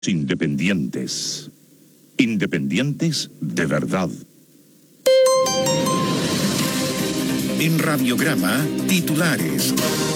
Independientes. Independientes de verdad. En Radiograma, titulares.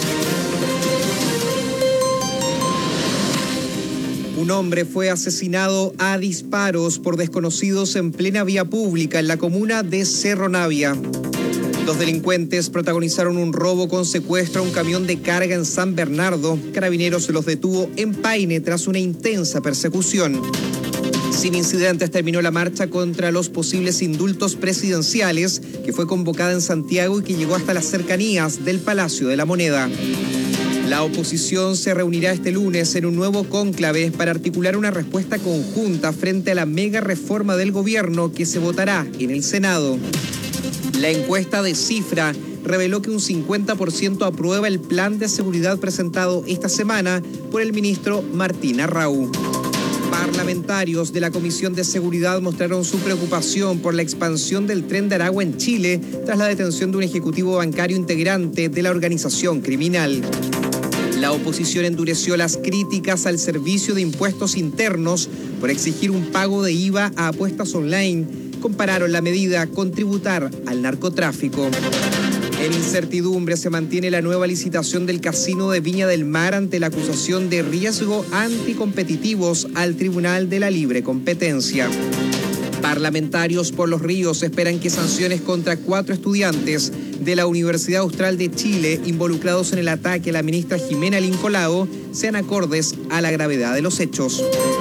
Un hombre fue asesinado a disparos por desconocidos en plena vía pública en la comuna de Cerro Navia. Dos delincuentes protagonizaron un robo con secuestro a un camión de carga en San Bernardo. Carabineros los detuvo en Paine tras una intensa persecución. Sin incidentes terminó la marcha contra los posibles indultos presidenciales que fue convocada en Santiago y que llegó hasta las cercanías del Palacio de la Moneda. La oposición se reunirá este lunes en un nuevo cónclave para articular una respuesta conjunta frente a la mega reforma del gobierno que se votará en el Senado. La encuesta de Cifra reveló que un 50% aprueba el plan de seguridad presentado esta semana por el ministro Martín Arrau. Parlamentarios de la Comisión de Seguridad mostraron su preocupación por la expansión del Tren de Aragua en Chile tras la detención de un ejecutivo bancario integrante de la organización criminal. La oposición endureció las críticas al Servicio de Impuestos Internos por exigir un pago de IVA a apuestas online. Compararon la medida con tributar al narcotráfico. En incertidumbre se mantiene la nueva licitación del Casino de Viña del Mar ante la acusación de riesgo anticompetitivos al Tribunal de la Libre Competencia. Parlamentarios por los Ríos esperan que sanciones contra 4 estudiantes de la Universidad Austral de Chile involucrados en el ataque a la ministra Jimena Lincolao sean acordes a la gravedad de los hechos.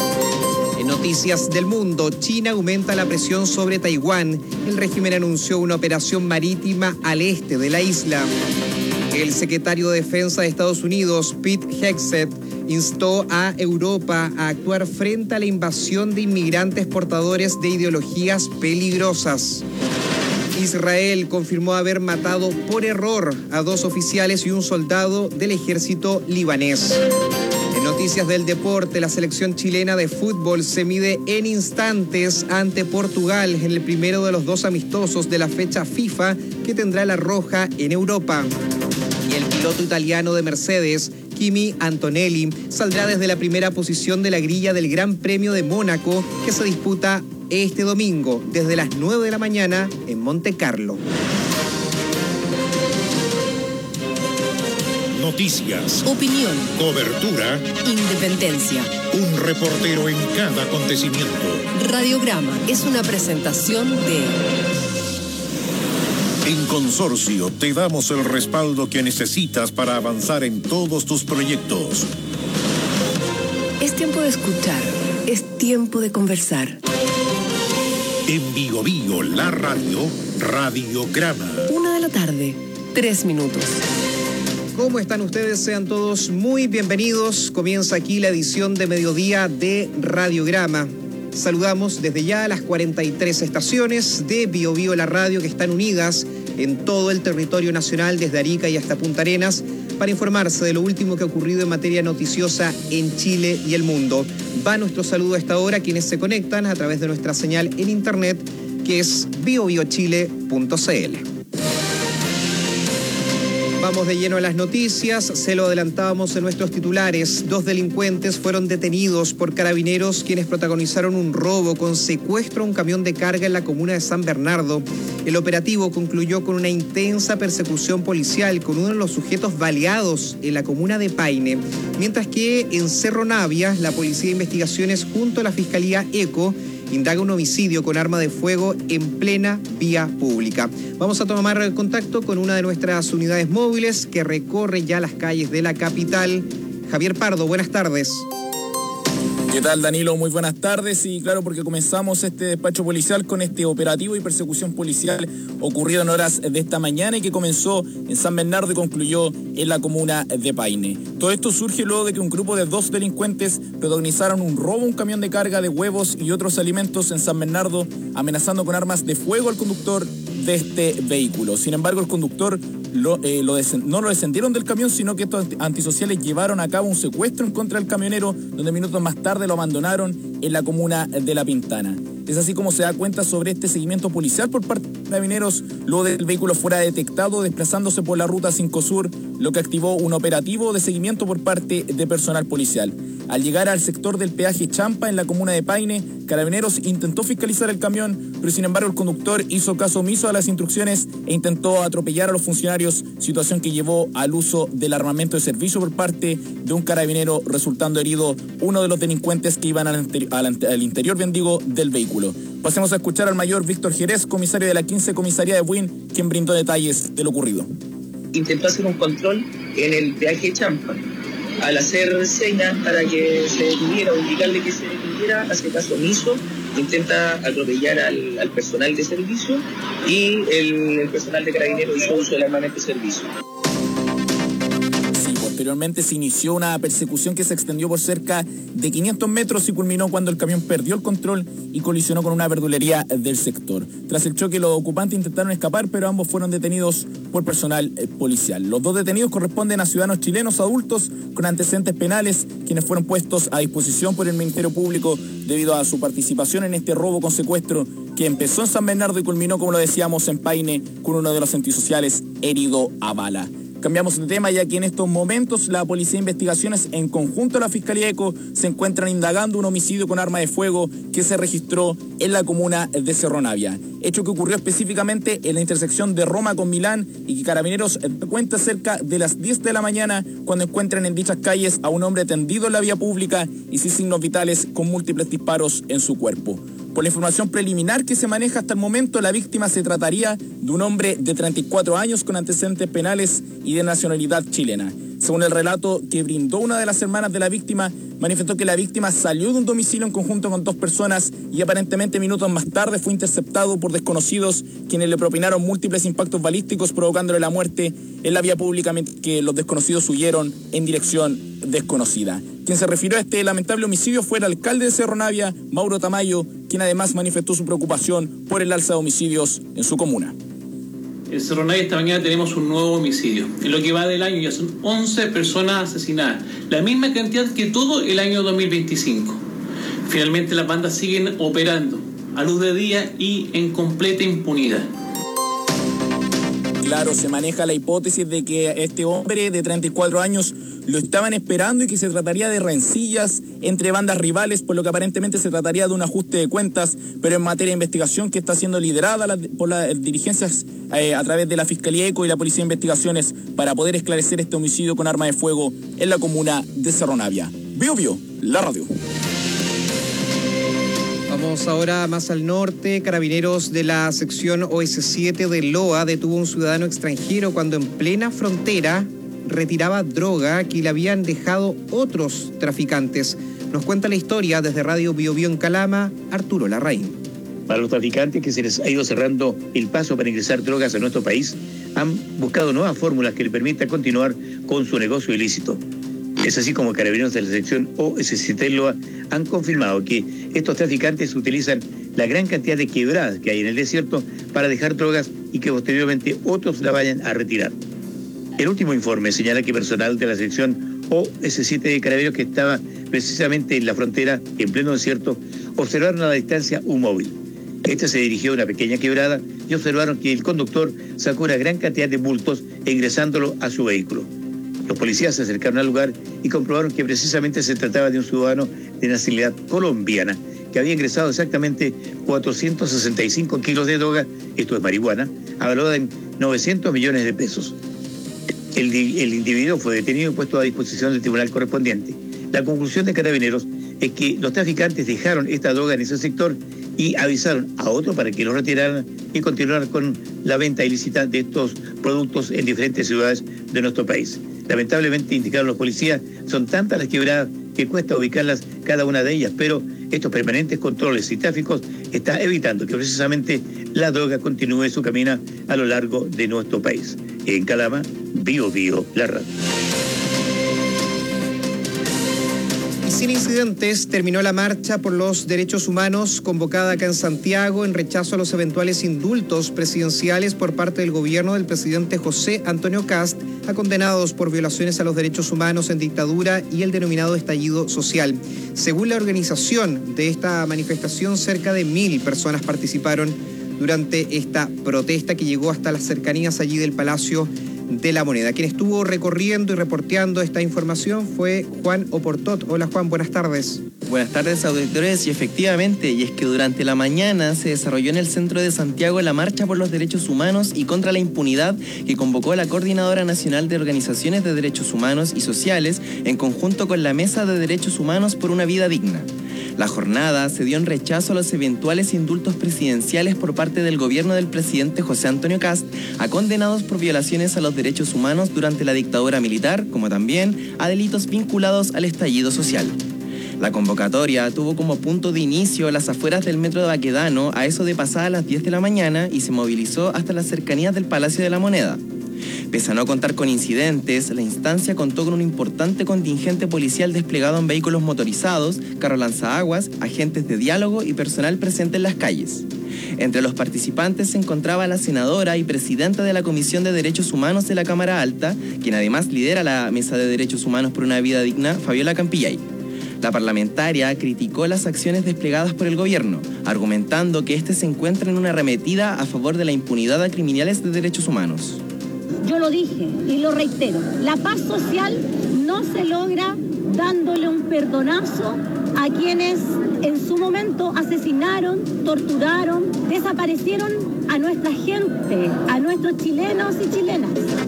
En noticias del mundo, China aumenta la presión sobre Taiwán. El régimen anunció una operación marítima al este de la isla. El secretario de Defensa de Estados Unidos, Pete Hegseth, instó a Europa a actuar frente a la invasión de inmigrantes portadores de ideologías peligrosas. Israel confirmó haber matado por error a 2 oficiales y un soldado del ejército libanés. En noticias del deporte, la selección chilena de fútbol se mide en instantes ante Portugal en el primero de los 2 amistosos de la fecha FIFA que tendrá la roja en Europa. Y el piloto italiano de Mercedes, Kimi Antonelli, saldrá desde la primera posición de la grilla del Gran Premio de Mónaco que se disputa este domingo desde las 9 de la mañana en Monte Carlo. Noticias, opinión, cobertura, independencia. Un reportero en cada acontecimiento. Radiograma es una presentación de... En Consorcio te damos el respaldo que necesitas para avanzar en todos tus proyectos. Es tiempo de escuchar, es tiempo de conversar. En Bio Bio, la radio, Radiograma. 1 de la tarde, 3 minutos. ¿Cómo están ustedes? Sean todos muy bienvenidos. Comienza aquí la edición de mediodía de Radiograma. Saludamos desde ya a las 43 estaciones de Bio Bio la radio que están unidas en todo el territorio nacional desde Arica y hasta Punta Arenas para informarse de lo último que ha ocurrido en materia noticiosa en Chile y el mundo. Va nuestro saludo a esta hora a quienes se conectan a través de nuestra señal en internet que es biobiochile.cl. Vamos de lleno a las noticias, se lo adelantábamos en nuestros titulares. 2 delincuentes fueron detenidos por carabineros quienes protagonizaron un robo con secuestro a un camión de carga en la comuna de San Bernardo. El operativo concluyó con una intensa persecución policial con uno de los sujetos baleados en la comuna de Paine, mientras que en Cerro Navia la Policía de Investigaciones junto a la Fiscalía ECO indaga un homicidio con arma de fuego en plena vía pública. Vamos a tomar contacto con una de nuestras unidades móviles que recorre ya las calles de la capital. Javier Pardo, buenas tardes. ¿Qué tal, Danilo? Muy buenas tardes. Y claro, porque comenzamos este despacho policial con este operativo y persecución policial ocurrido en horas de esta mañana y que comenzó en San Bernardo y concluyó en la comuna de Paine. Todo esto surge luego de que un grupo de 2 delincuentes protagonizaron un robo a un camión de carga de huevos y otros alimentos en San Bernardo, amenazando con armas de fuego al conductor de este vehículo. Sin embargo, el conductor no lo descendieron del camión, sino que estos antisociales llevaron a cabo un secuestro en contra del camionero, donde minutos más tarde lo abandonaron en la comuna de La Pintana. Es así como se da cuenta sobre este seguimiento policial por parte de Carabineros, luego del vehículo fuera detectado desplazándose por la ruta 5 Sur, lo que activó un operativo de seguimiento por parte de personal policial. Al llegar al sector del peaje Champa en la comuna de Paine, Carabineros intentó fiscalizar el camión, pero sin embargo el conductor hizo caso omiso a las instrucciones e intentó atropellar a los funcionarios, situación que llevó al uso del armamento de servicio por parte de un carabinero, resultando herido uno de los delincuentes que iban al interior, bien digo, del vehículo. Pasemos a escuchar al mayor Víctor Jerez, comisario de la 15 Comisaría de Buin, quien brindó detalles de lo ocurrido. Intentó hacer un control en el peaje Champa. Al hacer señas para que se detuviera o indicarle que se detuviera, hace caso omiso, intenta atropellar al personal de servicio y el personal de Carabineros hizo uso del armamento de servicio. Posteriormente se inició una persecución que se extendió por cerca de 500 metros y culminó cuando el camión perdió el control y colisionó con una verdulería del sector. Tras el choque, los ocupantes intentaron escapar, pero ambos fueron detenidos por personal policial. Los dos detenidos corresponden a ciudadanos chilenos adultos con antecedentes penales, quienes fueron puestos a disposición por el Ministerio Público debido a su participación en este robo con secuestro que empezó en San Bernardo y culminó, como lo decíamos, en Paine, con uno de los antisociales herido a bala. Cambiamos de tema, ya que en estos momentos la Policía de Investigaciones, en conjunto a la Fiscalía ECO, se encuentran indagando un homicidio con arma de fuego que se registró en la comuna de Cerro Navia. Hecho que ocurrió específicamente en la intersección de Roma con Milán y que Carabineros cuenta cerca de las 10 de la mañana cuando encuentran en dichas calles a un hombre tendido en la vía pública y sin signos vitales con múltiples disparos en su cuerpo. Por la información preliminar que se maneja hasta el momento, la víctima se trataría de un hombre de 34 años con antecedentes penales y de nacionalidad chilena. Según el relato que brindó una de las hermanas de la víctima, manifestó que la víctima salió de un domicilio en conjunto con dos personas y aparentemente minutos más tarde fue interceptado por desconocidos, quienes le propinaron múltiples impactos balísticos provocándole la muerte en la vía pública, mientras que los desconocidos huyeron en dirección desconocida. Quien se refirió a este lamentable homicidio fue el alcalde de Cerro Navia, Mauro Tamayo, quien además manifestó su preocupación por el alza de homicidios en su comuna. En Cerro Navia esta mañana tenemos un nuevo homicidio. En lo que va del año ya son 11 personas asesinadas, la misma cantidad que todo el año 2025. Finalmente las bandas siguen operando a luz de día y en completa impunidad. Claro, se maneja la hipótesis de que este hombre de 34 años lo estaban esperando y que se trataría de rencillas entre bandas rivales, por lo que aparentemente se trataría de un ajuste de cuentas, pero en materia de investigación que está siendo liderada por las dirigencias a través de la Fiscalía ECO y la Policía de Investigaciones para poder esclarecer este homicidio con arma de fuego en la comuna de Cerro Navia. Bio, la radio. Vamos ahora más al norte. Carabineros de la sección OS7 de Loa detuvo a un ciudadano extranjero cuando en plena frontera retiraba droga que le habían dejado otros traficantes. Nos cuenta la historia desde Radio Bio en Calama, Arturo Larraín. Para los traficantes que se les ha ido cerrando el paso para ingresar drogas a nuestro país, han buscado nuevas fórmulas que le permitan continuar con su negocio ilícito. Es así como Carabineros de la sección OS7 Loa han confirmado que estos traficantes utilizan la gran cantidad de quebradas que hay en el desierto para dejar drogas y que posteriormente otros la vayan a retirar. El último informe señala que personal de la sección OS7 de Carabineros que estaba precisamente en la frontera, en pleno desierto, observaron a la distancia un móvil. Este se dirigió a una pequeña quebrada y observaron que el conductor sacó una gran cantidad de bultos e ingresándolo a su vehículo. Los policías se acercaron al lugar y comprobaron que precisamente se trataba de un ciudadano de nacionalidad colombiana que había ingresado exactamente 465 kilos de droga, esto es marihuana, valorada en 900 millones de pesos. El individuo fue detenido y puesto a disposición del tribunal correspondiente. La conclusión de Carabineros es que los traficantes dejaron esta droga en ese sector y avisaron a otro para que lo retiraran y continuaran con la venta ilícita de estos productos en diferentes ciudades de nuestro país. Lamentablemente, indicaron los policías, son tantas las quebradas que cuesta ubicarlas cada una de ellas, pero estos permanentes controles y tráficos están evitando que precisamente la droga continúe su camino a lo largo de nuestro país. En Calama, Bio, la radio. Sin incidentes terminó la marcha por los derechos humanos convocada acá en Santiago en rechazo a los eventuales indultos presidenciales por parte del gobierno del presidente José Antonio Kast a condenados por violaciones a los derechos humanos en dictadura y el denominado estallido social. Según la organización de esta manifestación, cerca de 1.000 personas participaron durante esta protesta que llegó hasta las cercanías allí del Palacio de la Moneda. Quien estuvo recorriendo y reporteando esta información fue Juan Oportot. Hola Juan, buenas tardes. Buenas tardes, auditores, y efectivamente, y es que durante la mañana se desarrolló en el centro de Santiago la marcha por los derechos humanos y contra la impunidad que convocó la Coordinadora Nacional de Organizaciones de Derechos Humanos y Sociales en conjunto con la Mesa de Derechos Humanos por una Vida Digna. La jornada se dio en rechazo a los eventuales indultos presidenciales por parte del gobierno del presidente José Antonio Kast a condenados por violaciones a los derechos humanos durante la dictadura militar, como también a delitos vinculados al estallido social. La convocatoria tuvo como punto de inicio las afueras del metro de Baquedano a eso de pasadas las 10 de la mañana y se movilizó hasta las cercanías del Palacio de la Moneda. Pese a no contar con incidentes, la instancia contó con un importante contingente policial desplegado en vehículos motorizados, carro lanzaaguas, agentes de diálogo y personal presente en las calles. Entre los participantes se encontraba la senadora y presidenta de la Comisión de Derechos Humanos de la Cámara Alta, quien además lidera la Mesa de Derechos Humanos por una Vida Digna, Fabiola Campillay. La parlamentaria criticó las acciones desplegadas por el gobierno, argumentando que este se encuentra en una arremetida a favor de la impunidad a criminales de derechos humanos. Yo lo dije y lo reitero, la paz social no se logra dándole un perdonazo a quienes en su momento asesinaron, torturaron, desaparecieron a nuestra gente, a nuestros chilenos y chilenas.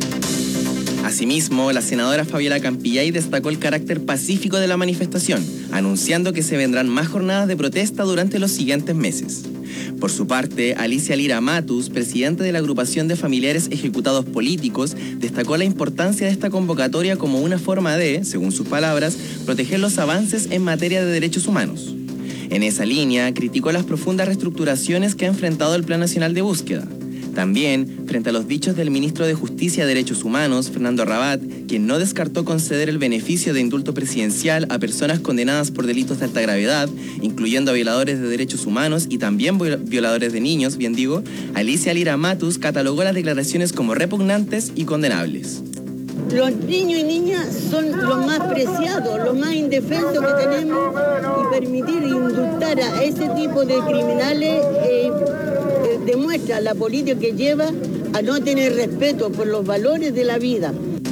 Asimismo, la senadora Fabiola Campillay destacó el carácter pacífico de la manifestación, anunciando que se vendrán más jornadas de protesta durante los siguientes meses. Por su parte, Alicia Lira Matus, presidenta de la agrupación de familiares ejecutados políticos, destacó la importancia de esta convocatoria como una forma de, según sus palabras, proteger los avances en materia de derechos humanos. En esa línea, criticó las profundas reestructuraciones que ha enfrentado el Plan Nacional de Búsqueda. También, frente a los dichos del ministro de Justicia y Derechos Humanos, Fernando Rabat, quien no descartó conceder el beneficio de indulto presidencial a personas condenadas por delitos de alta gravedad, incluyendo a violadores de derechos humanos y también violadores de niños, bien digo, Alicia Lira Matus catalogó las declaraciones como repugnantes y condenables. Los niños y niñas son los más preciados, los más indefensos que tenemos, y permitir indultar a ese tipo de criminales demuestra la política que lleva a no tener respeto por los valores de la vida.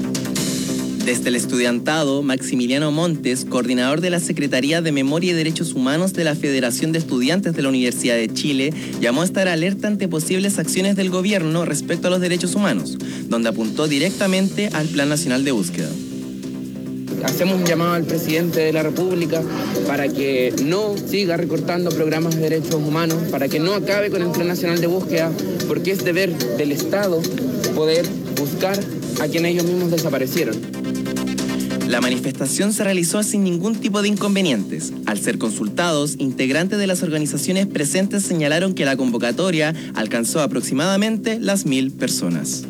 Desde el estudiantado, Maximiliano Montes, coordinador de la Secretaría de Memoria y Derechos Humanos de la Federación de Estudiantes de la Universidad de Chile, llamó a estar alerta ante posibles acciones del gobierno respecto a los derechos humanos, donde apuntó directamente al Plan Nacional de Búsqueda. Hacemos un llamado al presidente de la República para que no siga recortando programas de derechos humanos, para que no acabe con el Plan Nacional de Búsqueda, porque es deber del Estado poder buscar a quienes ellos mismos desaparecieron. La manifestación se realizó sin ningún tipo de inconvenientes. Al ser consultados, integrantes de las organizaciones presentes señalaron que la convocatoria alcanzó aproximadamente las 1.000 personas.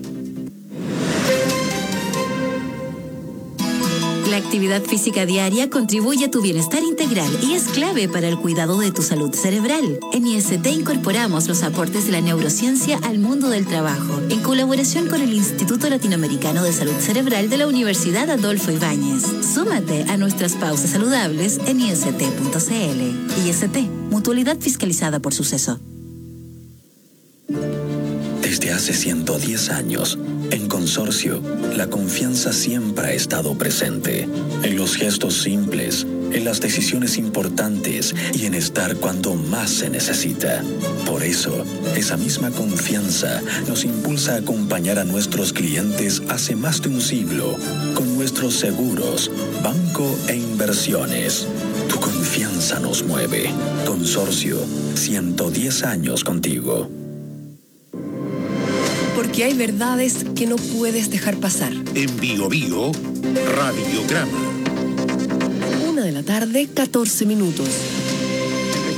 La actividad física diaria contribuye a tu bienestar integral y es clave para el cuidado de tu salud cerebral. En IST incorporamos los aportes de la neurociencia al mundo del trabajo, en colaboración con el Instituto Latinoamericano de Salud Cerebral de la Universidad Adolfo Ibáñez. Súmate a nuestras pausas saludables en ist.cl. IST, mutualidad fiscalizada por Suceso. Desde hace 110 años, en Consorcio, la confianza siempre ha estado presente. En los gestos simples, en las decisiones importantes y en estar cuando más se necesita. Por eso, esa misma confianza nos impulsa a acompañar a nuestros clientes hace más de un siglo con nuestros seguros, banco e inversiones. Tu confianza nos mueve. Consorcio, 110 años contigo. Porque hay verdades que no puedes dejar pasar. En Bio Bio, Radiograma. 1 de la tarde, 14 minutos. El registro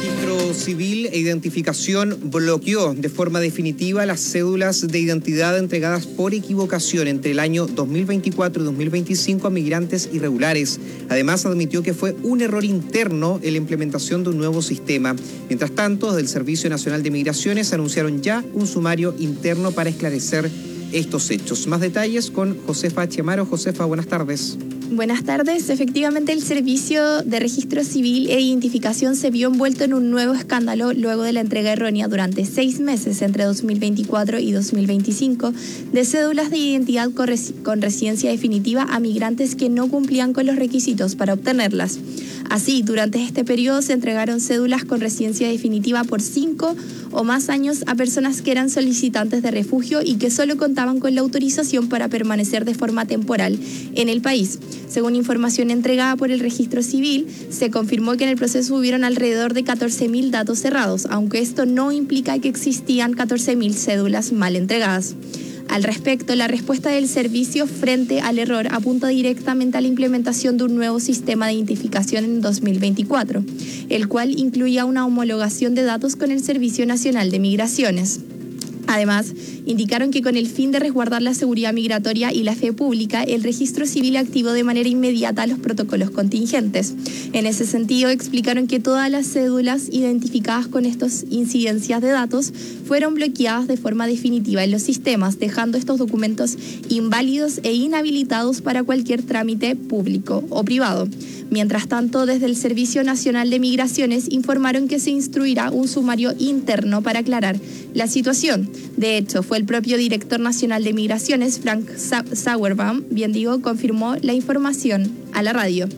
Civil e Identificación bloqueó de forma definitiva las cédulas de identidad entregadas por equivocación entre el año 2024 y 2025 a migrantes irregulares. Además, admitió que fue un error interno en la implementación de un nuevo sistema. Mientras tanto, desde el Servicio Nacional de Migraciones anunciaron ya un sumario interno para esclarecer estos hechos. Más detalles con Josefa Chiamaro. Josefa, buenas tardes. Buenas tardes. Efectivamente, el Servicio de Registro Civil e Identificación se vio envuelto en un nuevo escándalo luego de la entrega errónea durante 6 meses entre 2024 y 2025 de cédulas de identidad con residencia definitiva a migrantes que no cumplían con los requisitos para obtenerlas. Así, durante este periodo se entregaron cédulas con residencia definitiva por 5 o más años a personas que eran solicitantes de refugio y que solo contaban con la autorización para permanecer de forma temporal en el país. Según información entregada por el Registro Civil, se confirmó que en el proceso hubieron alrededor de 14.000 datos cerrados, aunque esto no implica que existían 14.000 cédulas mal entregadas. Al respecto, la respuesta del servicio frente al error apunta directamente a la implementación de un nuevo sistema de identificación en 2024, el cual incluía una homologación de datos con el Servicio Nacional de Migraciones. Además, indicaron que con el fin de resguardar la seguridad migratoria y la fe pública, el Registro Civil activó de manera inmediata los protocolos contingentes. En ese sentido, explicaron que todas las cédulas identificadas con estas incidencias de datos fueron bloqueadas de forma definitiva en los sistemas, dejando estos documentos inválidos e inhabilitados para cualquier trámite público o privado. Mientras tanto, desde el Servicio Nacional de Migraciones informaron que se instruirá un sumario interno para aclarar la situación. De hecho, fue el propio director nacional de Migraciones, Frank Sauerbaum, confirmó la información a la radio.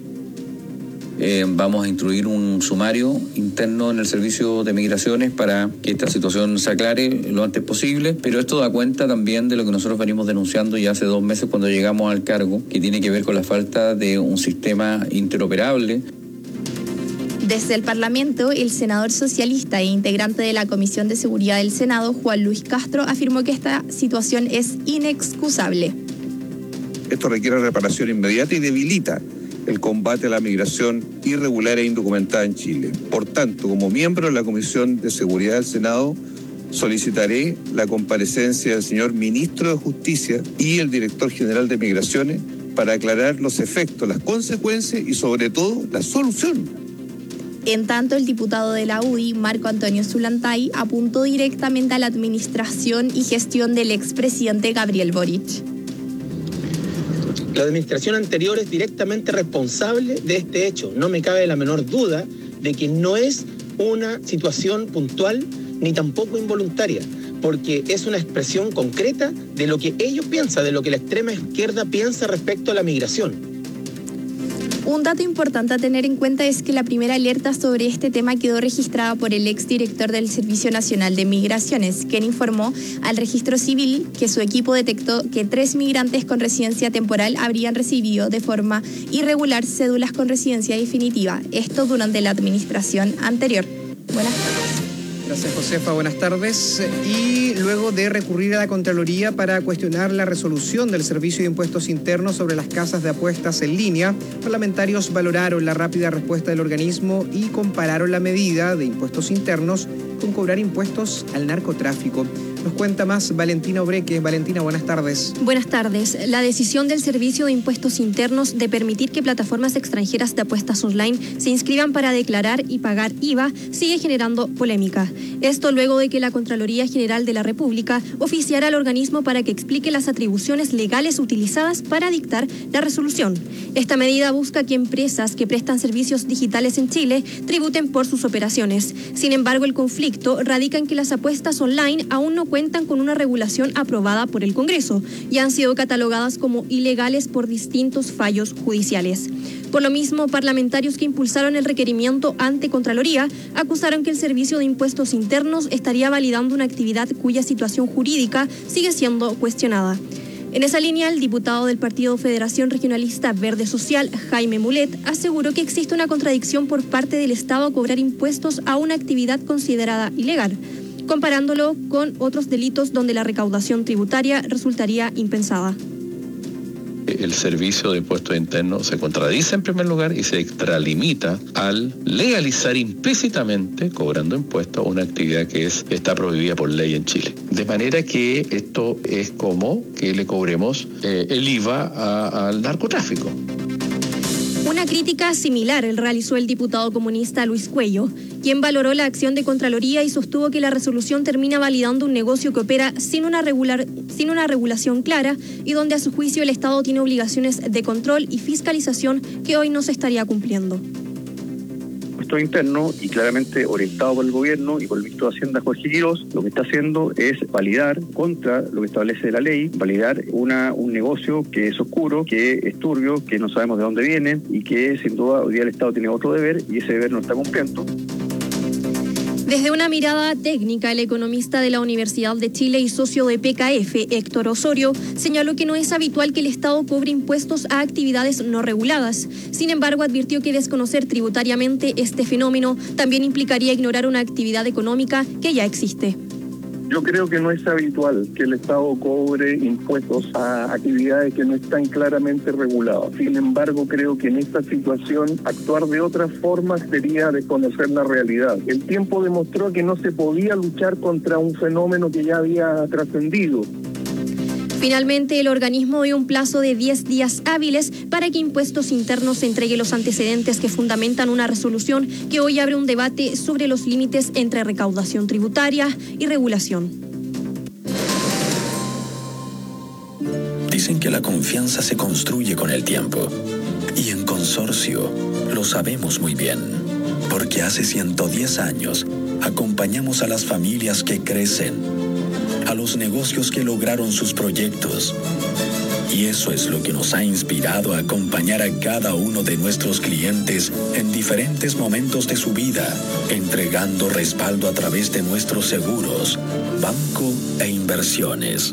Vamos a instruir un sumario interno en el Servicio de Migraciones para que esta situación se aclare lo antes posible, pero esto da cuenta también de lo que nosotros venimos denunciando ya hace 2 meses cuando llegamos al cargo, que tiene que ver con la falta de un sistema interoperable. Desde el Parlamento, el senador socialista e integrante de la Comisión de Seguridad del Senado, Juan Luis Castro, afirmó que esta situación es inexcusable. Esto requiere reparación inmediata y debilita el combate a la migración irregular e indocumentada en Chile. Por tanto, como miembro de la Comisión de Seguridad del Senado, solicitaré la comparecencia del señor Ministro de Justicia y el Director General de Migraciones para aclarar los efectos, las consecuencias y sobre todo la solución. En tanto, el diputado de la UDI, Marco Antonio Zulantay, apuntó directamente a la administración y gestión del expresidente Gabriel Boric. La administración anterior es directamente responsable de este hecho. No me cabe la menor duda de que no es una situación puntual ni tampoco involuntaria, porque es una expresión concreta de lo que ellos piensan, de lo que la extrema izquierda piensa respecto a la migración. Un dato importante a tener en cuenta es que la primera alerta sobre este tema quedó registrada por el exdirector del Servicio Nacional de Migraciones, quien informó al Registro Civil que su equipo detectó que 3 migrantes con residencia temporal habrían recibido de forma irregular cédulas con residencia definitiva, esto durante la administración anterior. Buenas tardes. Gracias, Josefa. Buenas tardes. Y luego de recurrir a la Contraloría para cuestionar la resolución del Servicio de Impuestos Internos sobre las casas de apuestas en línea, parlamentarios valoraron la rápida respuesta del organismo y compararon la medida de impuestos internos con cobrar impuestos al narcotráfico. Nos cuenta más Valentina Obreque. Valentina, buenas tardes. Buenas tardes. La decisión del Servicio de Impuestos Internos de permitir que plataformas extranjeras de apuestas online se inscriban para declarar y pagar IVA sigue generando polémica. Esto luego de que la Contraloría General de la República oficiara al organismo para que explique las atribuciones legales utilizadas para dictar la resolución. Esta medida busca que empresas que prestan servicios digitales en Chile tributen por sus operaciones. Sin embargo, el conflicto radica en que las apuestas online aún no cuentan con una regulación aprobada por el Congreso y han sido catalogadas como ilegales por distintos fallos judiciales. Por lo mismo, parlamentarios que impulsaron el requerimiento ante Contraloría acusaron que el Servicio de Impuestos Internos estaría validando una actividad cuya situación jurídica sigue siendo cuestionada. En esa línea, el diputado del Partido Federación Regionalista Verde Social, Jaime Mulet, aseguró que existe una contradicción por parte del Estado a cobrar impuestos a una actividad considerada ilegal, comparándolo con otros delitos donde la recaudación tributaria resultaría impensada. el Servicio de Impuestos Internos se contradice en primer lugar y se extralimita al legalizar implícitamente, cobrando impuestos, una actividad que está prohibida por ley en Chile. De manera que esto es como que le cobremos el IVA al narcotráfico. Una crítica similar realizó el diputado comunista Luis Cuello, quien valoró la acción de Contraloría y sostuvo que la resolución termina validando un negocio que opera sin una regulación clara y donde a su juicio el Estado tiene obligaciones de control y fiscalización que hoy no se estaría cumpliendo. Interno y claramente orientado por el gobierno y por el ministro de Hacienda Jorge Quirós, lo que está haciendo es validar contra lo que establece la ley, validar un negocio que es oscuro, que es turbio, que no sabemos de dónde viene y que sin duda hoy día el Estado tiene otro deber y ese deber no está cumpliendo. Desde una mirada técnica, el economista de la Universidad de Chile y socio de PKF, Héctor Osorio, señaló que no es habitual que el Estado cobre impuestos a actividades no reguladas. Sin embargo, advirtió que desconocer tributariamente este fenómeno también implicaría ignorar una actividad económica que ya existe. Yo creo que no es habitual que el Estado cobre impuestos a actividades que no están claramente reguladas. Sin embargo, creo que en esta situación actuar de otra forma sería desconocer la realidad. El tiempo demostró que no se podía luchar contra un fenómeno que ya había trascendido. Finalmente, el organismo dio un plazo de 10 días hábiles para que Impuestos Internos entregue los antecedentes que fundamentan una resolución que hoy abre un debate sobre los límites entre recaudación tributaria y regulación. Dicen que la confianza se construye con el tiempo. Y en Consorcio lo sabemos muy bien. Porque hace 110 años acompañamos a las familias que crecen, a los negocios que lograron sus proyectos. Y eso es lo que nos ha inspirado a acompañar a cada uno de nuestros clientes en diferentes momentos de su vida, entregando respaldo a través de nuestros seguros, banco e inversiones.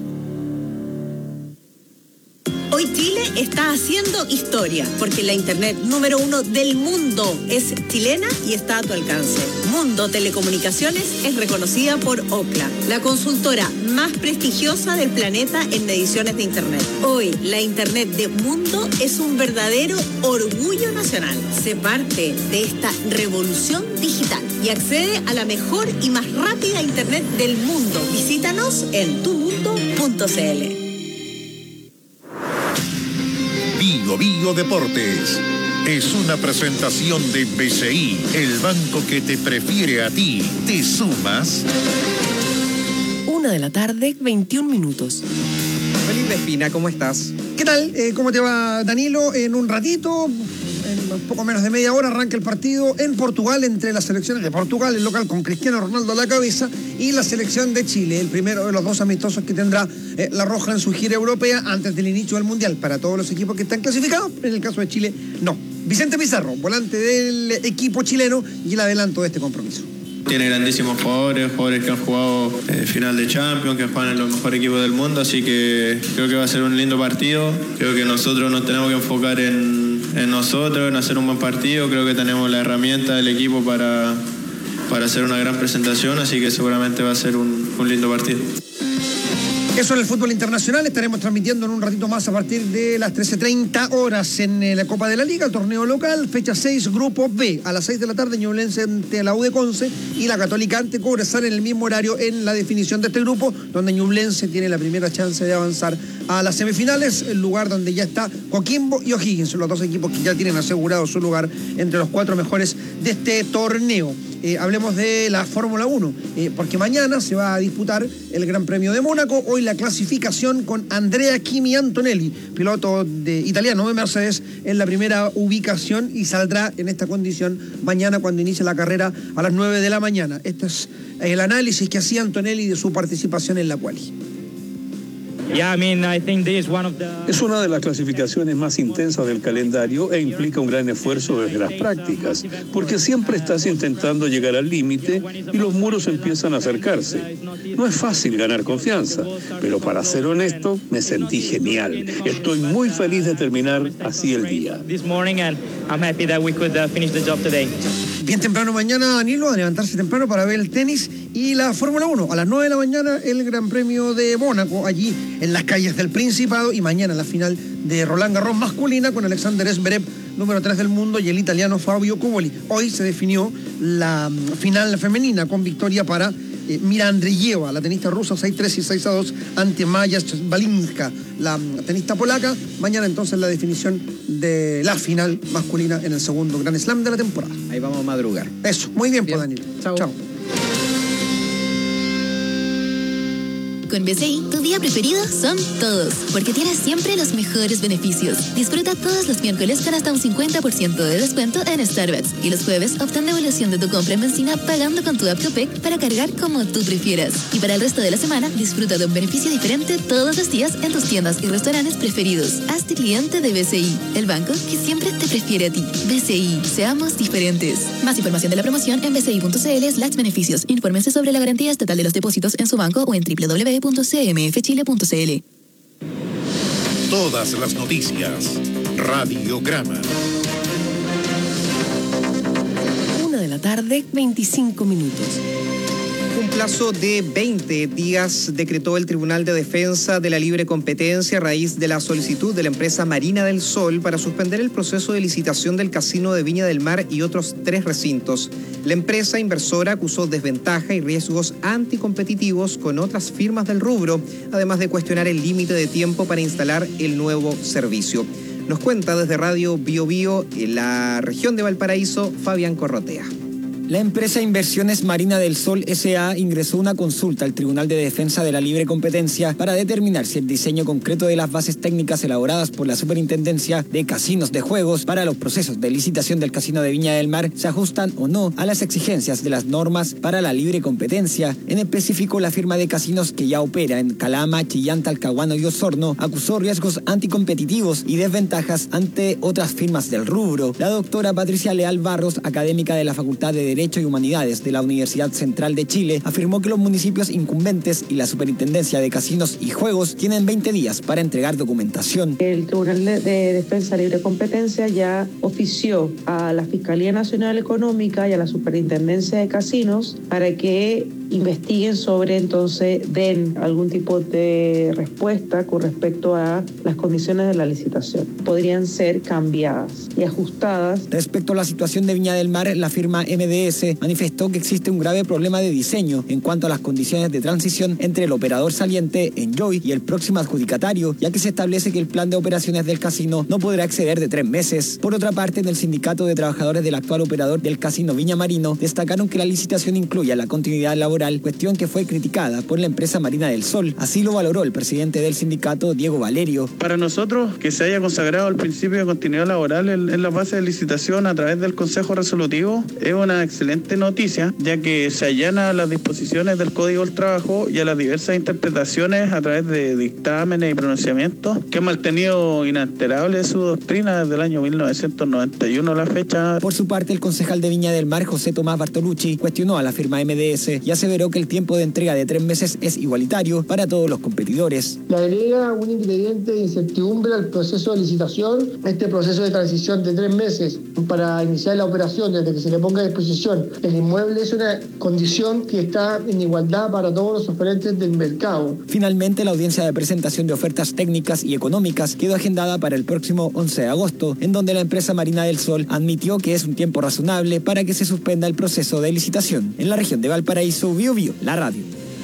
Hoy Chile está haciendo historia, porque la Internet número 1 del mundo es chilena y está a tu alcance. Mundo Telecomunicaciones es reconocida por Ookla, la consultora más prestigiosa del planeta en mediciones de Internet. Hoy, la Internet de Mundo es un verdadero orgullo nacional. Sé parte de esta revolución digital y accede a la mejor y más rápida Internet del mundo. Visítanos en tumundo.cl. Bio Bio Deportes es una presentación de BCI, el banco que te prefiere a ti. ¿Te sumas? 1:21 p.m. Felipe Espina, ¿cómo estás? ¿Qué tal? ¿Cómo te va, Danilo? En un ratito, en poco menos de media hora, arranca el partido en Portugal entre las selecciones de Portugal, el local con Cristiano Ronaldo a la cabeza, y la selección de Chile, el primero de los dos amistosos que tendrá la Roja en su gira europea antes del inicio del Mundial para todos los equipos que están clasificados. En el caso de Chile, no. Vicente Pizarro, volante del equipo chileno, y el adelanto de este compromiso. Tiene grandísimos jugadores que han jugado final de Champions, que juegan en los mejores equipos del mundo, así que creo que va a ser un lindo partido. Creo que nosotros nos tenemos que enfocar en nosotros, en hacer un buen partido. Creo que tenemos la herramienta del equipo para hacer una gran presentación, así que seguramente va a ser un lindo partido. Eso en el fútbol internacional. Estaremos transmitiendo en un ratito más a partir de las 13:30 horas en la Copa de la Liga, el torneo local, fecha 6, grupo B. A las 6 de la tarde, Ñublense ante la U de Conce y la Católica ante Cobresal en el mismo horario en la definición de este grupo, donde Ñublense tiene la primera chance de avanzar a las semifinales, el lugar donde ya está Coquimbo y O'Higgins, los dos equipos que ya tienen asegurado su lugar entre los 4 mejores de este torneo. Hablemos de la Fórmula 1, porque mañana se va a disputar el Gran Premio de Mónaco. Hoy la clasificación con Andrea Kimi Antonelli, piloto italiano de Mercedes, en la primera ubicación, y saldrá en esta condición mañana cuando inicie la carrera a las 9 de la mañana. Este es el análisis que hacía Antonelli de su participación en la quali. Es una de las clasificaciones más intensas del calendario e implica un gran esfuerzo desde las prácticas, porque siempre estás intentando llegar al límite y los muros empiezan a acercarse. No es fácil ganar confianza, pero para ser honesto, me sentí genial. Estoy muy feliz de terminar así el día. Bien temprano mañana, Danilo, a levantarse temprano para ver el tenis y la Fórmula 1. A las 9 de la mañana el Gran Premio de Mónaco, allí en las calles del Principado. Y mañana la final de Roland Garros masculina con Alexander Zverev, número 3 del mundo, y el italiano Fabio Cuboli. Hoy se definió la final femenina con victoria para Mira Andreeva, la tenista rusa, 6-3 y 6-2 ante Maya Balinska, la tenista polaca. Mañana entonces la definición de la final masculina en el segundo Grand Slam de la temporada. Ahí vamos a madrugar. Eso, muy bien, pues, Daniel. Chao. Con BCI, tu día preferido son todos, porque tienes siempre los mejores beneficios. Disfruta todos los miércoles con hasta un 50% de descuento en Starbucks. Y los jueves obtén devolución de tu compra en benzina pagando con tu app Copec para cargar como tú prefieras. Y para el resto de la semana, disfruta de un beneficio diferente todos los días en tus tiendas y restaurantes preferidos. Hazte cliente de BCI, el banco que siempre te prefiere a ti. BCI, seamos diferentes. Más información de la promoción en bci.cl/beneficios. Infórmense sobre la garantía estatal de los depósitos en su banco o en www.cmfchile.cl. Todas las noticias. Radiograma. 1:25 p.m. Un plazo de 20 días decretó el Tribunal de Defensa de la Libre Competencia a raíz de la solicitud de la empresa Marina del Sol para suspender el proceso de licitación del Casino de Viña del Mar y otros 3 recintos. La empresa inversora acusó desventaja y riesgos anticompetitivos con otras firmas del rubro, además de cuestionar el límite de tiempo para instalar el nuevo servicio. Nos cuenta desde Radio Bio Bio, en la región de Valparaíso, Fabián Corrotea. La empresa Inversiones Marina del Sol S.A. ingresó una consulta al Tribunal de Defensa de la Libre Competencia para determinar si el diseño concreto de las bases técnicas elaboradas por la Superintendencia de Casinos de Juegos para los procesos de licitación del Casino de Viña del Mar se ajustan o no a las exigencias de las normas para la libre competencia. En específico, la firma de casinos que ya opera en Calama, Chillán, Talcahuano y Osorno acusó riesgos anticompetitivos y desventajas ante otras firmas del rubro. La doctora Patricia Leal Barros, académica de la Facultad de Derecho y Humanidades de la Universidad Central de Chile, afirmó que los municipios incumbentes y la Superintendencia de Casinos y Juegos tienen 20 días para entregar documentación. El Tribunal de Defensa Libre Competencia ya ofició a la Fiscalía Nacional Económica y a la Superintendencia de Casinos para que investiguen sobre, entonces, den algún tipo de respuesta con respecto a las condiciones de la licitación. Podrían ser cambiadas y ajustadas. Respecto a la situación de Viña del Mar, la firma MDS manifestó que existe un grave problema de diseño en cuanto a las condiciones de transición entre el operador saliente, Enjoy, y el próximo adjudicatario, ya que se establece que el plan de operaciones del casino no podrá exceder de 3 meses. Por otra parte, en el Sindicato de Trabajadores del actual operador del Casino Viña Marino, destacaron que la licitación incluya la continuidad laboral, cuestión que fue criticada por la empresa Marina del Sol. Así lo valoró el presidente del sindicato, Diego Valerio. Para nosotros, que se haya consagrado el principio de continuidad laboral en la base de licitación a través del Consejo Resolutivo es una excelente noticia, ya que se allana a las disposiciones del Código del Trabajo y a las diversas interpretaciones a través de dictámenes y pronunciamientos que han mantenido inalterable su doctrina desde el año 1991 a la fecha. Por su parte, el concejal de Viña del Mar, José Tomás Bartolucci, cuestionó a la firma MDS y aseveró que el tiempo de entrega de 3 meses es igualitario para todos los competidores. Le agrega un ingrediente de incertidumbre al proceso de licitación, este proceso de transición de 3 meses para iniciar la operación desde que se le ponga a disposición el inmueble es una condición que está en igualdad para todos los oferentes del mercado. Finalmente, la audiencia de presentación de ofertas técnicas y económicas quedó agendada para el próximo 11 de agosto, en donde la empresa Marina del Sol admitió que es un tiempo razonable para que se suspenda el proceso de licitación. En la región de Valparaíso, Bio Bio, la radio.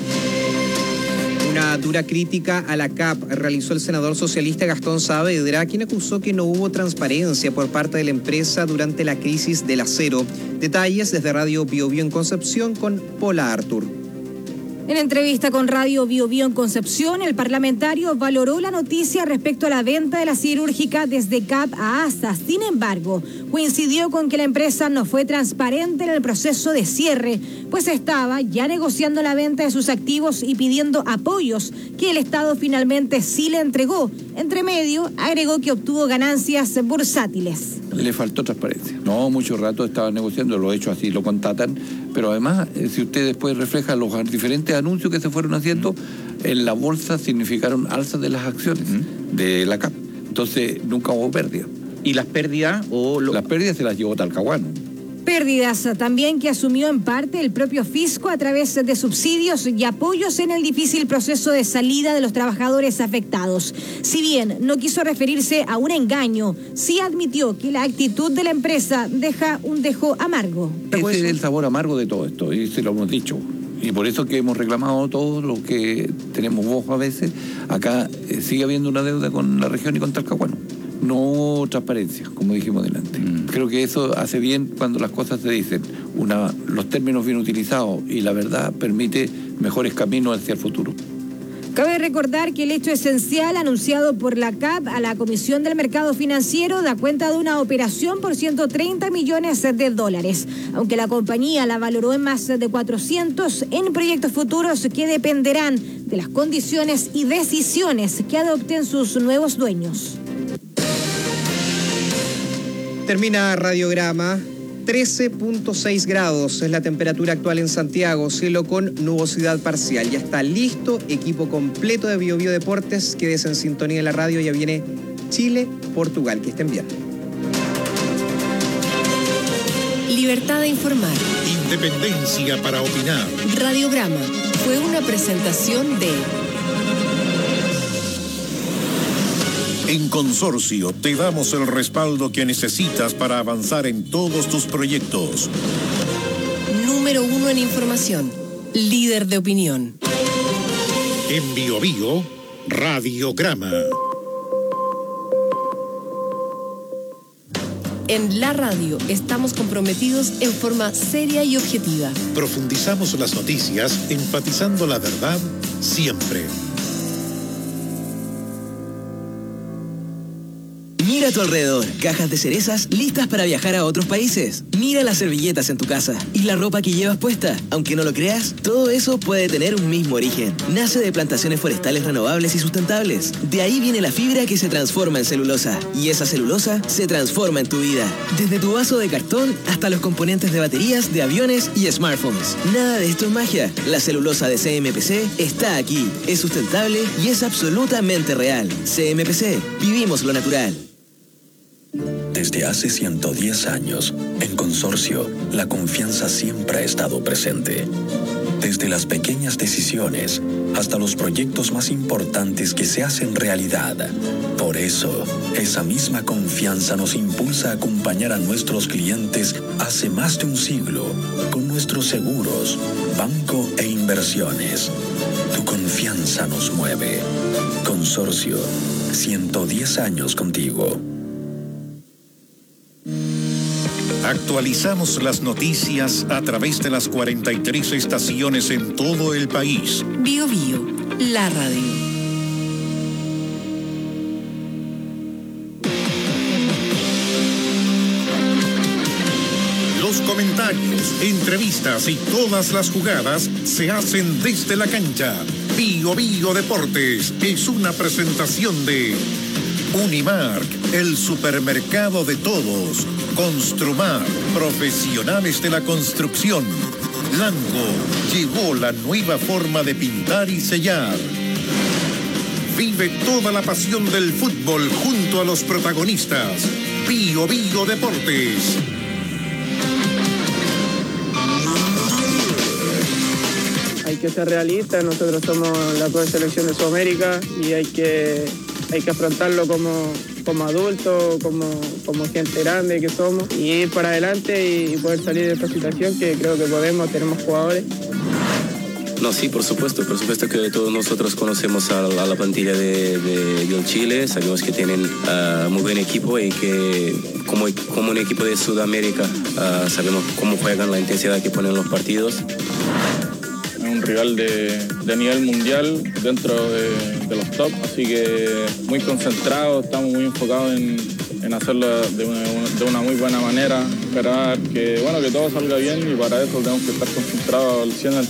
Una dura crítica a la CAP realizó el senador socialista Gastón Saavedra, quien acusó que no hubo transparencia por parte de la empresa durante la crisis del acero. Detalles desde Radio Bio Bio en Concepción con Paula Artur. En entrevista con Radio Bio Bio en Concepción, el parlamentario valoró la noticia respecto a la venta de la siderúrgica desde CAP a ASA. Sin embargo, coincidió con que la empresa no fue transparente en el proceso de cierre, pues estaba ya negociando la venta de sus activos y pidiendo apoyos que el Estado finalmente sí le entregó. Entre medio, agregó que obtuvo ganancias bursátiles. Le faltó transparencia. No, mucho rato estaba negociando, lo he hecho así, lo contatan, pero además, si usted después refleja los diferentes anuncios que se fueron haciendo, en la bolsa significaron alzas de las acciones de la CAP. Entonces, nunca hubo pérdida. ¿Y las pérdidas Las pérdidas se las llevó Talcahuano. Pérdidas también que asumió en parte el propio fisco a través de subsidios y apoyos en el difícil proceso de salida de los trabajadores afectados. Si bien no quiso referirse a un engaño, sí admitió que la actitud de la empresa deja un dejo amargo. Ese es el sabor amargo de todo esto, y se lo hemos dicho. Y por eso que hemos reclamado todos los que tenemos voz a veces. Acá sigue habiendo una deuda con la región y con Talcahuano. No hubo transparencia, como dijimos delante. Creo que eso hace bien cuando las cosas se dicen. Los términos bien utilizados y la verdad permite mejores caminos hacia el futuro. Cabe recordar que el hecho esencial anunciado por la CAP a la Comisión del Mercado Financiero da cuenta de una operación por 130 millones de dólares, aunque la compañía la valoró en más de 400 en proyectos futuros que dependerán de las condiciones y decisiones que adopten sus nuevos dueños. Termina Radiograma. 13.6 grados es la temperatura actual en Santiago, cielo con nubosidad parcial. Ya está listo, equipo completo de Bio Bio Deportes. Quédese en sintonía de la radio, ya viene Chile-Portugal. Que estén bien. Libertad de informar. Independencia para opinar. Radiograma fue una presentación de... En Consorcio te damos el respaldo que necesitas para avanzar en todos tus proyectos. Número 1 en información. Líder de opinión. En Bio Bio, Radiograma. En la radio estamos comprometidos en forma seria y objetiva. Profundizamos las noticias, enfatizando la verdad siempre. Mira a tu alrededor, cajas de cerezas listas para viajar a otros países. Mira las servilletas en tu casa y la ropa que llevas puesta. Aunque no lo creas, todo eso puede tener un mismo origen. Nace de plantaciones forestales renovables y sustentables. De ahí viene la fibra que se transforma en celulosa. Y esa celulosa se transforma en tu vida. Desde tu vaso de cartón hasta los componentes de baterías, de aviones y smartphones. Nada de esto es magia. La celulosa de CMPC está aquí. Es sustentable y es absolutamente real. CMPC, vivimos lo natural. Desde hace 110 años, en Consorcio, la confianza siempre ha estado presente. Desde las pequeñas decisiones hasta los proyectos más importantes que se hacen realidad. Por eso, esa misma confianza nos impulsa a acompañar a nuestros clientes hace más de un siglo con nuestros seguros, banco e inversiones. Tu confianza nos mueve. Consorcio, 110 años contigo. Actualizamos las noticias a través de las 43 estaciones en todo el país. Bio Bio, la radio. Los comentarios, entrevistas y todas las jugadas se hacen desde la cancha. Bio Bio Deportes es una presentación de Unimark, el supermercado de todos. Construmar, profesionales de la construcción. Lango llegó la nueva forma de pintar y sellar. Vive toda la pasión del fútbol junto a los protagonistas. Bio Bio Deportes. Hay que ser realistas, nosotros somos la actual selección de Sudamérica y hay que afrontarlo como adultos, como gente grande que somos, y ir para adelante y poder salir de esta situación que creo que tenemos jugadores. No, sí, por supuesto que todos nosotros conocemos a la plantilla de Bio Chile, sabemos que tienen muy buen equipo y que como un equipo de Sudamérica sabemos cómo juegan, la intensidad que ponen los partidos. Un rival de nivel mundial dentro de los top, así que muy concentrados, estamos muy enfocados en hacerlo de una muy buena manera, esperar que todo salga bien y para eso tenemos que estar concentrados al 100%.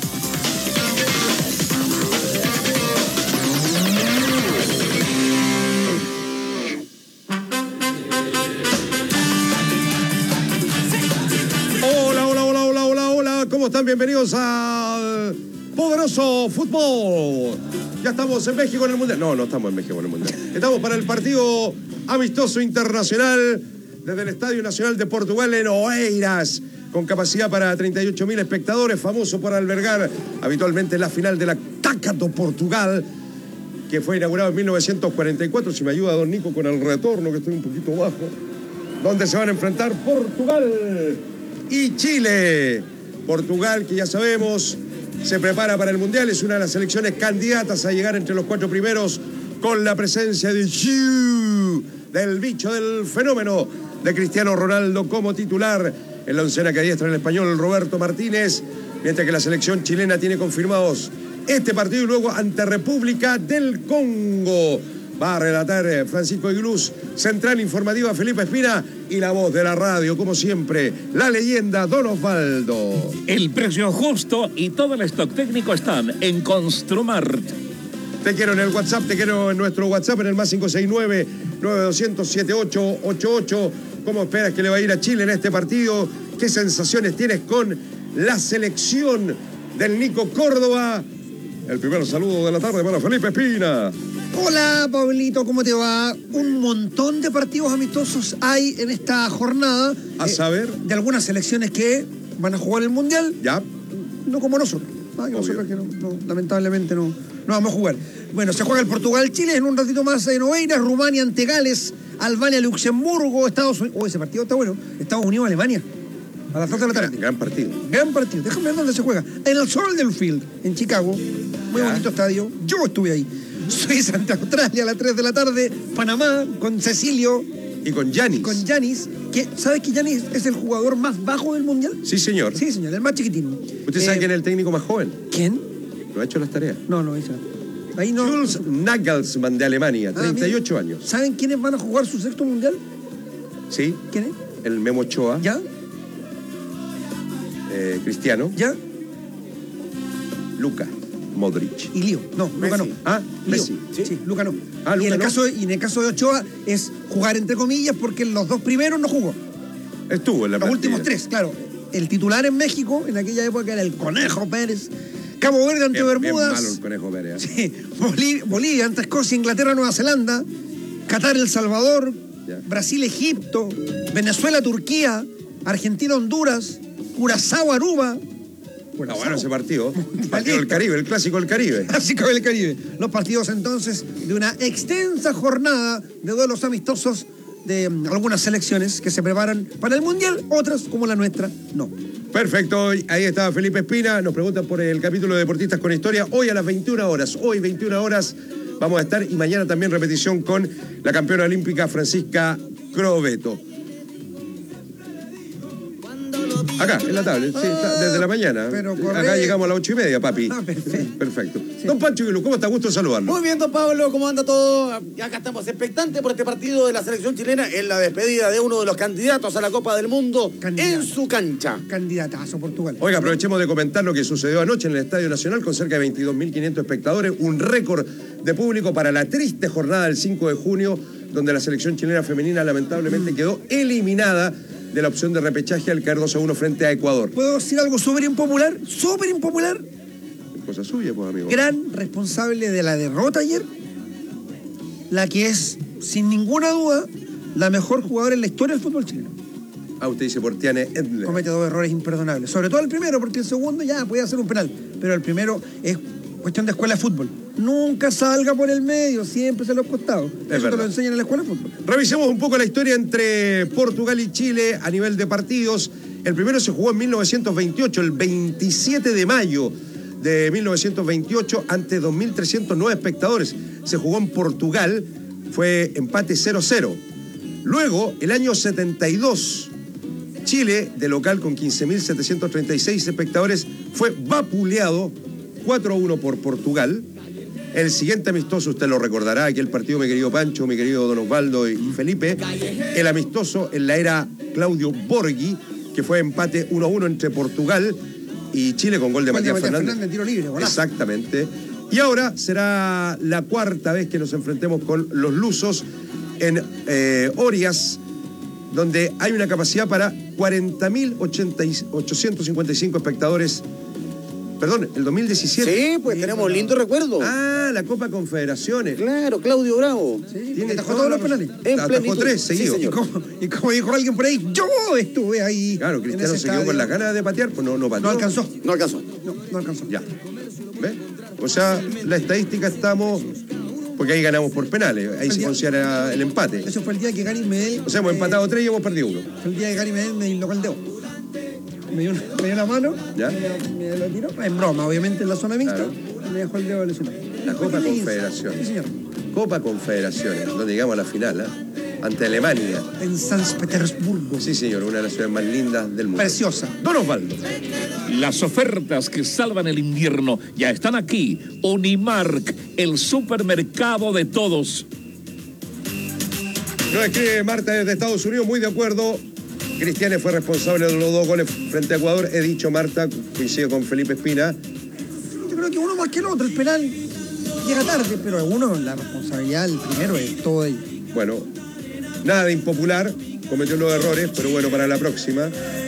Hola, ¿cómo están? Bienvenidos al Poderoso Fútbol. Ya estamos en México en el Mundial. No estamos en México en el Mundial. Estamos para el partido amistoso internacional desde el Estadio Nacional de Portugal en Oeiras. con capacidad para 38.000 espectadores, famoso por albergar habitualmente la final de la Taca do Portugal, que fue inaugurado en 1944. Si me ayuda don Nico con el retorno, que estoy un poquito bajo, donde se van a enfrentar Portugal y Chile. Portugal, que ya sabemos, se prepara para el Mundial, es una de las selecciones candidatas a llegar entre los 4 primeros, con la presencia de del bicho del fenómeno de Cristiano Ronaldo como titular en la oncena que adiestra el español Roberto Martínez, mientras que la selección chilena tiene confirmados este partido y luego ante República del Congo. Va a relatar Francisco Iglús, central informativa Felipe Espina y la voz de la radio, como siempre, la leyenda Don Osvaldo. El precio justo y todo el stock técnico están en Construmart. Te quiero en el WhatsApp, te quiero en nuestro WhatsApp en el más 569-9200-7888. ¿Cómo esperas que le va a ir a Chile en este partido? ¿Qué sensaciones tienes con la selección del Nico Córdoba? El primer saludo de la tarde para Felipe Espina. Hola, Pablito, ¿cómo te va? Un montón de partidos amistosos hay en esta jornada. A saber. De algunas selecciones que van a jugar el Mundial. Ya. No como nosotros. Nosotros que no, lamentablemente no vamos a jugar. Bueno, se juega el Portugal-Chile en un ratito más en Oeiras, Rumania ante Gales, Albania-Luxemburgo, Estados Unidos. Ese partido está bueno. Estados Unidos-Alemania. A las 4 de la tarde. Gran partido. Gran partido. Déjame ver dónde se juega. En el Soldier Field, en Chicago. Muy bonito estadio. Yo estuve ahí. Suiza ante Australia a las 3 de la tarde. Panamá con Cecilio. Y con Giannis. Con Giannis. ¿Sabes que Giannis es el jugador más bajo del Mundial? Sí, señor. Sí, señor. El más chiquitino. ¿Usted sabe quién es el técnico más joven? ¿Quién? ¿No ha hecho las tareas? No hizo. Ahí no. Jules Nagelsmann de Alemania, 38 años. ¿Saben quiénes van a jugar su sexto Mundial? Sí. ¿Quién es? El Memo Ochoa. ¿Ya? Cristiano. ¿Ya? Luka Modric. Y Lío. No, Luka no. Messi. Sí, Luka no. Luka y en no. el caso de Ochoa es jugar entre comillas porque los 2 primeros no jugó. Estuvo en la Los partida. últimos 3, claro. El titular en México, en aquella época, era el Conejo Pérez. Cabo Verde ante Bermudas. Bien malo el Conejo Pérez. Sí. Bolivia ante Escocia, Inglaterra, Nueva Zelanda. Qatar, El Salvador. Brasil, Egipto. Venezuela, Turquía. Argentina, Honduras. Curazao, Aruba. Bueno, ese partido. Partido del Caribe, el clásico del Caribe. Clásico del Caribe. Los partidos entonces de una extensa jornada de duelos amistosos de algunas selecciones que se preparan para el Mundial, otras como la nuestra, no. Perfecto, ahí está Felipe Espina. Nos preguntan por el capítulo de Deportistas con Historia. Hoy a las 21 horas. Hoy 21 horas vamos a estar y mañana también repetición con la campeona olímpica Francisca Crobeto. Acá, en la tablet, sí, está desde la mañana. Acá llegamos a las 8:30, papi. Perfecto. Sí. Don Pancho Guilú, ¿cómo está? Gusto saludarlo. Muy bien, don Pablo, ¿cómo anda todo? Acá estamos expectantes por este partido de la selección chilena en la despedida de uno de los candidatos a la Copa del Mundo en su cancha. Candidatazo, Portugal. Oiga, aprovechemos de comentar lo que sucedió anoche en el Estadio Nacional con cerca de 22.500 espectadores, un récord de público para la triste jornada del 5 de junio, donde la selección chilena femenina lamentablemente quedó eliminada de la opción de repechaje al caer 2-1 frente a Ecuador. ¿Puedo decir algo súper impopular? Cosa suya, pues, amigo. Gran responsable de la derrota ayer, la que es, sin ninguna duda, la mejor jugadora en la historia del fútbol chileno. Usted dice Portiane Edler. Comete 2 errores imperdonables. Sobre todo el primero, porque el segundo ya puede hacer un penal. Pero el primero es cuestión de escuela de fútbol. Nunca salga por el medio, siempre se lo ha costado. Eso te lo enseñan en la escuela de fútbol. Revisemos un poco la historia entre Portugal y Chile a nivel de partidos. El primero se jugó en 1928, el 27 de mayo de 1928, ante 2.309 espectadores. Se jugó en Portugal, fue empate 0-0. Luego, el año 72, Chile, de local con 15.736 espectadores, fue vapuleado 4-1 por Portugal. El siguiente amistoso, usted lo recordará, aquel partido, mi querido Pancho, mi querido Don Osvaldo y Felipe, el amistoso en la era Claudio Borghi, que fue empate 1-1 entre Portugal y Chile con gol de Matías Fernández. Tiro libre, exactamente. Y ahora será la 4ª vez que nos enfrentemos con los lusos en Orias, donde hay una capacidad para 40.855 espectadores Perdón, el 2017. Sí, pues tenemos lindo recuerdo. Ah, la Copa Confederaciones. Claro, Claudio Bravo. Sí, tiene atajó todos los penales. Atajó 3 seguidos. Sí, y como dijo alguien por ahí, yo estuve ahí. Claro, Cristiano se quedó con las ganas de patear, pues no pateó. No alcanzó. No alcanzó. No alcanzó. Ya. ¿Ves? O sea, la estadística estamos... Porque ahí ganamos por penales, ahí se considera el empate. Eso fue el día que Gary Medel... O sea, hemos empatado 3 y hemos perdido 1. Fue el día que Gary Medel me dislocó el dedo. Me dio una mano, ¿ya? Me lo tiró, en broma, obviamente en la zona mixta, claro. Me dejó el dedo lesionado. La Copa Confederaciones. Sí, señor. Copa Confederaciones, donde llegamos a la final, ante Alemania. En San Petersburgo. Sí, señor, una de las ciudades más lindas del mundo. Preciosa. Don Osvaldo. Las ofertas que salvan el invierno ya están aquí. Unimark, el supermercado de todos. Nos escribe Marta desde Estados Unidos, muy de acuerdo. Cristiane fue responsable de los 2 goles frente a Ecuador. He dicho, Marta, coincido con Felipe Espina. Yo creo que uno más que el otro. El penal llega tarde, pero uno, la responsabilidad, el primero es todo ahí. Bueno, nada de impopular. Cometió los errores, pero bueno, para la próxima.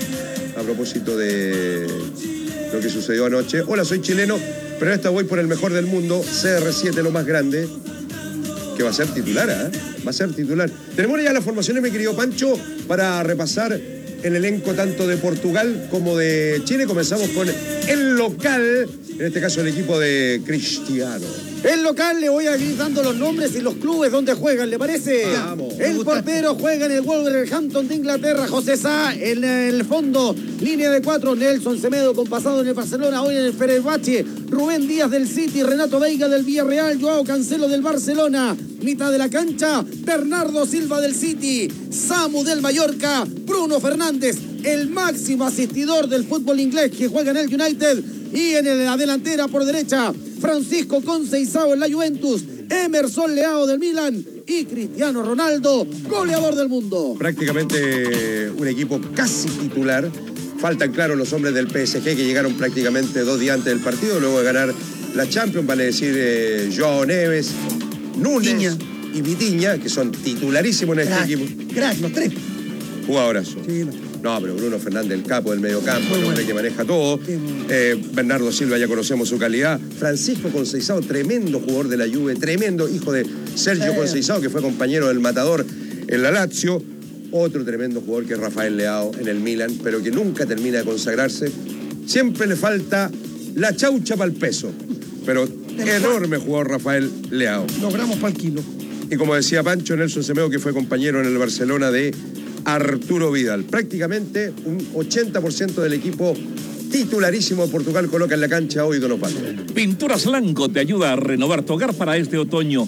A propósito de lo que sucedió anoche. Hola, soy chileno, pero esta voy por el mejor del mundo. CR7, lo más grande. Que va a ser titular, ¿eh? Va a ser titular. Tenemos ya las formaciones, mi querido Pancho, para repasar el elenco tanto de Portugal como de Chile. Comenzamos con el local, en este caso el equipo de Cristiano. El local, le voy a ir dando los nombres y los clubes donde juegan, ¿le parece? Vamos. El portero juega en el Wolverhampton de Inglaterra, José Sá. En el fondo, línea de 4, Nelson Semedo, con pasado en el Barcelona, hoy en el Fenerbahce. Rubén Díaz del City, Renato Veiga del Villarreal, Joao Cancelo del Barcelona. Mitad de la cancha, Bernardo Silva del City, Samu del Mallorca, Bruno Fernández, el máximo asistidor del fútbol inglés que juega en el United. Y en la delantera por derecha, Francisco Conceição en la Juventus, Emerson Leao del Milan y Cristiano Ronaldo, goleador del mundo. Prácticamente un equipo casi titular. Faltan, claro, los hombres del PSG que llegaron prácticamente 2 días antes del partido, luego de ganar la Champions, vale decir Joao Neves, Núñez Vitinha y Vitinha, que son titularísimos en este equipo. Crack, los 3. Jugadorazo. Sí, no, pero Bruno Fernández, el capo del mediocampo, el hombre que maneja todo. Bernardo Silva, ya conocemos su calidad. Francisco Conceição, tremendo jugador de la Juve, tremendo hijo de Sergio Conceição, que fue compañero del Matador en la Lazio. Otro tremendo jugador que es Rafael Leao en el Milan, pero que nunca termina de consagrarse. Siempre le falta la chaucha para el peso. Pero enorme jugador Rafael Leao. Logramos para el kilo. Y como decía Pancho, Nelson Semedo, que fue compañero en el Barcelona de Arturo Vidal. Prácticamente un 80% del equipo titularísimo de Portugal coloca en la cancha hoy Don Osvaldo. Pinturas Lango te ayuda a renovar tu hogar para este otoño.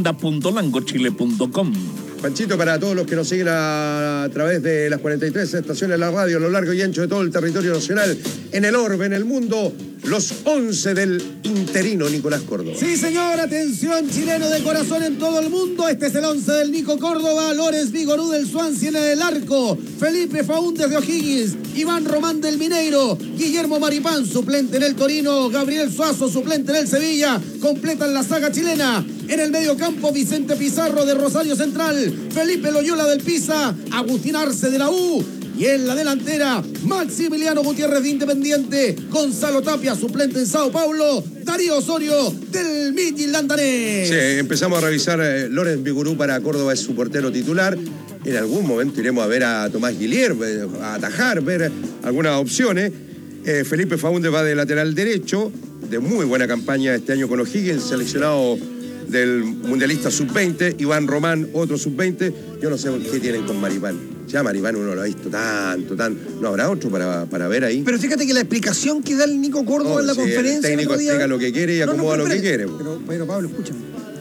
Tienda.langochile.com. Panchito, para todos los que nos siguen a través de las 43 estaciones de la radio a lo largo y ancho de todo el territorio nacional, en el orbe, en el mundo, los 11 del interino Nicolás Córdoba. Sí, señor, atención, chileno de corazón en todo el mundo. Este es el 11 del Nico Córdoba, Lorenz Vigorú del Swansea en el arco, Felipe Faúndez de O'Higgins, Iván Román del Mineiro, Guillermo Maripán, suplente en el Torino, Gabriel Suazo, suplente en el Sevilla, completan la saga chilena. En el medio campo, Vicente Pizarro de Rosario Central, Felipe Loyola del Pisa, Agustín Arce de la U. Y en la delantera, Maximiliano Gutiérrez de Independiente, Gonzalo Tapia, suplente en Sao Paulo, Darío Osorio del Midtjylland danés. Sí, empezamos a revisar. Lorenz Vigorú para Córdoba es su portero titular. En algún momento iremos a ver a Tomás Guillier, a atajar, ver algunas opciones. Felipe Faúndez va de lateral derecho, de muy buena campaña este año con O'Higgins, seleccionado del mundialista sub-20. Iván Román, otro sub-20. Yo no sé qué tienen con Maripán. Ya Maripán uno lo ha visto tanto. ¿No habrá otro para ver ahí? Pero fíjate que la explicación que da el Nico Córdoba en la conferencia... El técnico explica lo que quiere y acomoda lo que quiere. Pero Pablo, escúchame.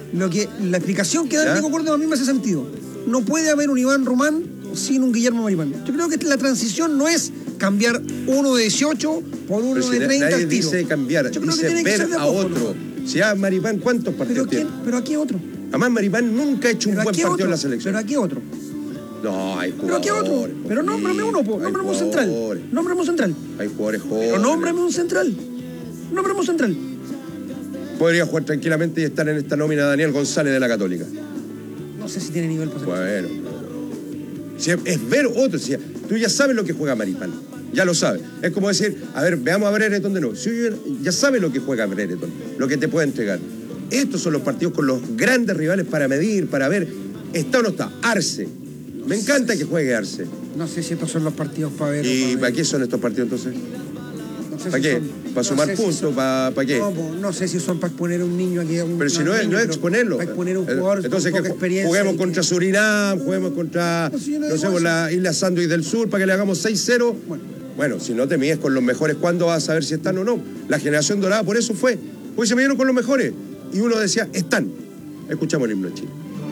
La explicación que da el Nico Córdoba a mí me hace sentido. No puede haber un Iván Román sin un Guillermo Maripán. Yo creo que la transición no es cambiar uno de 18 por uno de 30 nadie al tiro. Dice cambiar, dice ver a otro. Si a Maripán, ¿cuántos partidos tiene? Pero aquí otro. Además, Maripán nunca ha hecho un buen partido en la selección. Pero aquí otro. No, hay jugadores. Pero aquí otro. Pero nómbrame uno, nómbrame un central. Nómbrame un central. Hay jugadores jóvenes. Pero nómbrame un central. Nómbrame un central. Podría jugar tranquilamente y estar en esta nómina Daniel González de la Católica. No sé si tiene nivel para bueno. Si es ver otro. Si tú ya sabes lo que juega Maripán. Ya lo sabe. Es como decir, a ver, veamos a Brereton de nuevo. Si ya sabe lo que juega Brereton, lo que te puede entregar. Estos son los partidos con los grandes rivales para medir, para ver, ¿está o no está? Arce. Me encanta que juegue Arce. No sé si estos son los partidos para ver. ¿Y para qué son estos partidos entonces? No sé ¿Para qué? ¿Para sumar puntos? ¿Para qué? No sé si son para exponer a un niño aquí. Pero si no es exponerlo. Para exponer a un jugador entonces con poca experiencia. Juguemos contra Surinam, juguemos contra, no sé, la Isla Sándwich del Sur, para que le hagamos 6-0. Bueno, si no te mides con los mejores, ¿cuándo vas a saber si están o no? La generación dorada por eso fue. Hoy se midieron con los mejores. Y uno decía, están. Escuchamos el himno de Chile.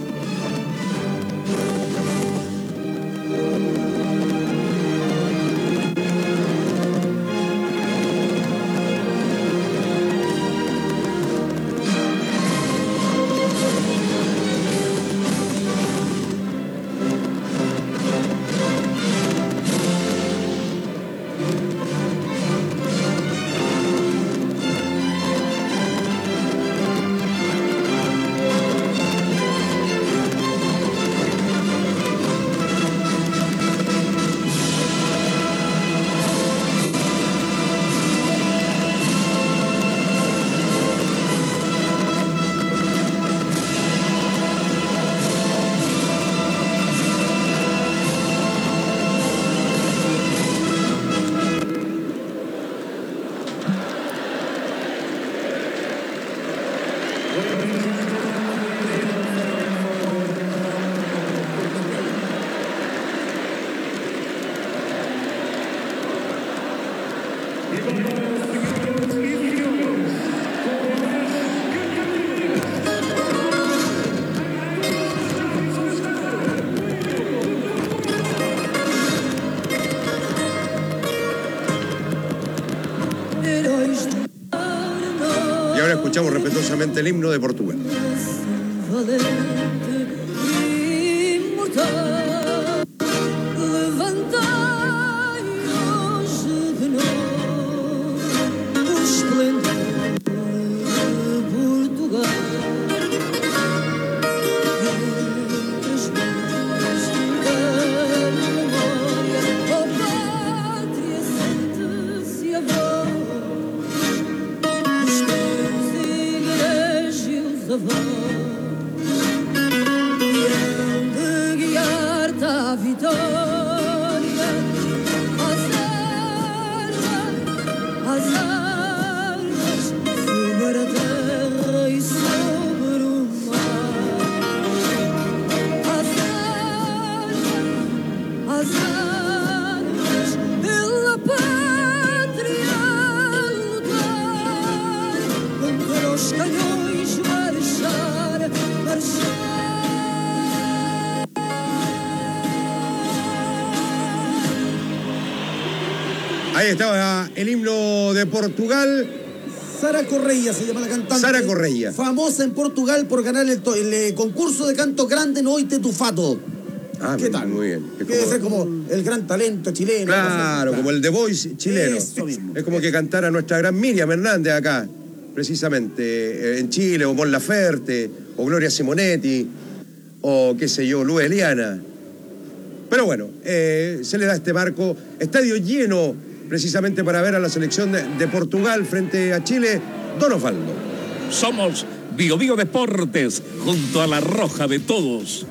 Escuchamos respetuosamente el himno de Portugal. Ahí estaba el himno de Portugal. Sara Correia se llama la cantante. Sara Correia. Famosa en Portugal por ganar el concurso de canto grande Noite tu Fato. Ah, ¿qué tal? Muy bien. Es como el gran talento chileno. Claro, como el The Voice chileno. Eso mismo. Es como que cantara nuestra gran Miriam Hernández acá, precisamente, en Chile, o Mon Laferte, o Gloria Simonetti, o qué sé yo, Luz Eliana. Pero bueno, se le da este marco. Estadio lleno, precisamente para ver a la selección de Portugal frente a Chile. Don Osvaldo. Somos Bio Bio Deportes, junto a la roja de todos.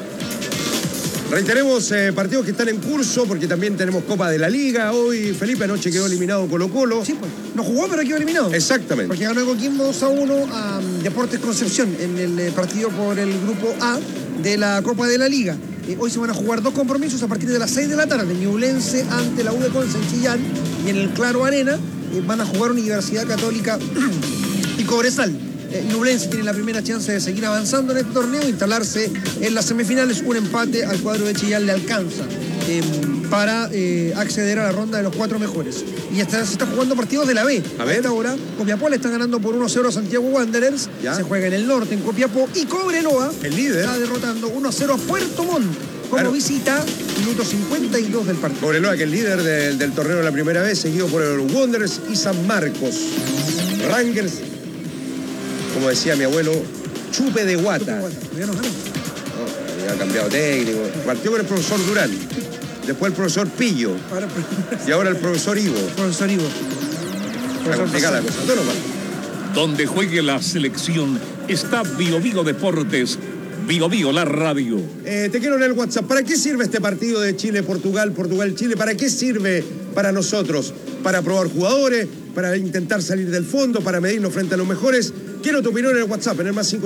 Reiteremos partidos que están en curso, porque también tenemos Copa de la Liga. Hoy, Felipe, anoche quedó eliminado Colo-Colo. Sí, pues, no jugó, pero quedó eliminado. Exactamente. Porque ganó Coquimbo 2-1 a Deportes Concepción en el partido por el grupo A de la Copa de la Liga. Hoy se van a jugar dos compromisos a partir de las 6 de la tarde. Ñublense ante la U de Conce en Chillán, y en el Claro Arena van a jugar Universidad Católica y Cobresal. Ñublense tiene la primera chance de seguir avanzando en este torneo, instalarse en las semifinales. Un empate al cuadro de Chillán le alcanza para acceder a la ronda de los 4 mejores. Y se está jugando partidos de la B. A ver, ahora Copiapó le está ganando por 1-0 a Santiago Wanderers. ¿Ya? Se juega en el norte, en Copiapó. Y Cobreloa, el líder, está derrotando 1-0 a Puerto Montt como visita, minuto 52 del partido. Cobreloa, que es el líder del torneo de la primera vez, seguido por el Wanderers y San Marcos. Rangers, como decía mi abuelo, chupe de guata. Ya no ganó. Ha cambiado técnico. Partió con el profesor Durán. después el profesor Pillo, y ahora el profesor Ivo. Profesor Ivo. Está complicada la cosa. Tú nomás. Donde juegue la selección está Bio Bio Deportes, Bio Bio la radio. Te quiero leer el WhatsApp. ¿Para qué sirve este partido de Chile-Portugal, Portugal-Chile? ¿Para qué sirve para nosotros? ¿Para probar jugadores? ¿Para intentar salir del fondo? ¿Para medirnos frente a los mejores? Quiero tu opinión en el WhatsApp, en el más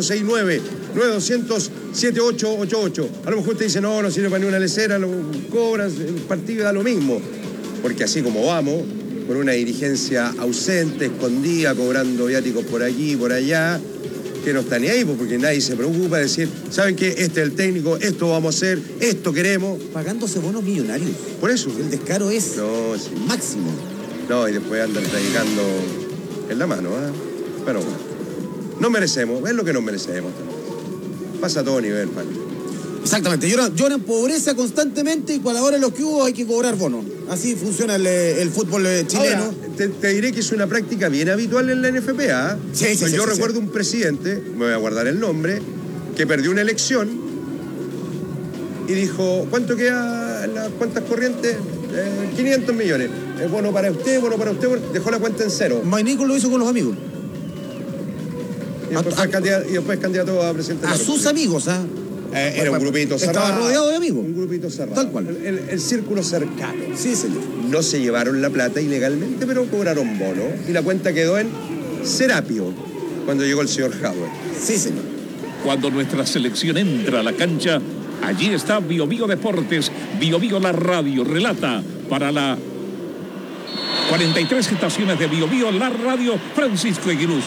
569-9200-7888. A lo mejor te dice, no sirve para ni una lecera, lo cobras, el partido da lo mismo. Porque así como vamos, con una dirigencia ausente, escondida, cobrando viáticos por aquí y por allá, que no está ni ahí, porque nadie se preocupa de decir, ¿saben qué? Este es el técnico, esto vamos a hacer, esto queremos. Pagándose bonos millonarios. Por eso. El descaro es máximo. No, y después andan traigando en la mano, ¿eh? Pero bueno, no merecemos, es lo que nos merecemos. Pasa a todo nivel, Pan. Exactamente, lloran pobreza constantemente y cuando ahora lo que hubo hay que cobrar bonos. Así funciona el fútbol chileno. Ahora, te diré que es una práctica bien habitual en la NFP, ¿ah? Sí, yo recuerdo un presidente, me voy a guardar el nombre, que perdió una elección y dijo, ¿cuánto queda las cuentas corrientes? 500 millones. Bono para usted, dejó la cuenta en cero. Magnífico lo hizo con los amigos. Y después candidato a presidente. A sus amigos, ¿ah? Era un grupito cerrado. Estaba rodeado de amigos. Un grupito cerrado. Tal cual. El círculo cercano. Sí, señor. No se llevaron la plata ilegalmente, pero cobraron bono. Y la cuenta quedó en Serapio, cuando llegó el señor Howard. Sí, señor. Cuando nuestra selección entra a la cancha, allí está Bio Bio Deportes, Bio Bio la radio, relata para la 43 estaciones de Bio Bio la radio, Francisco Eguiruz.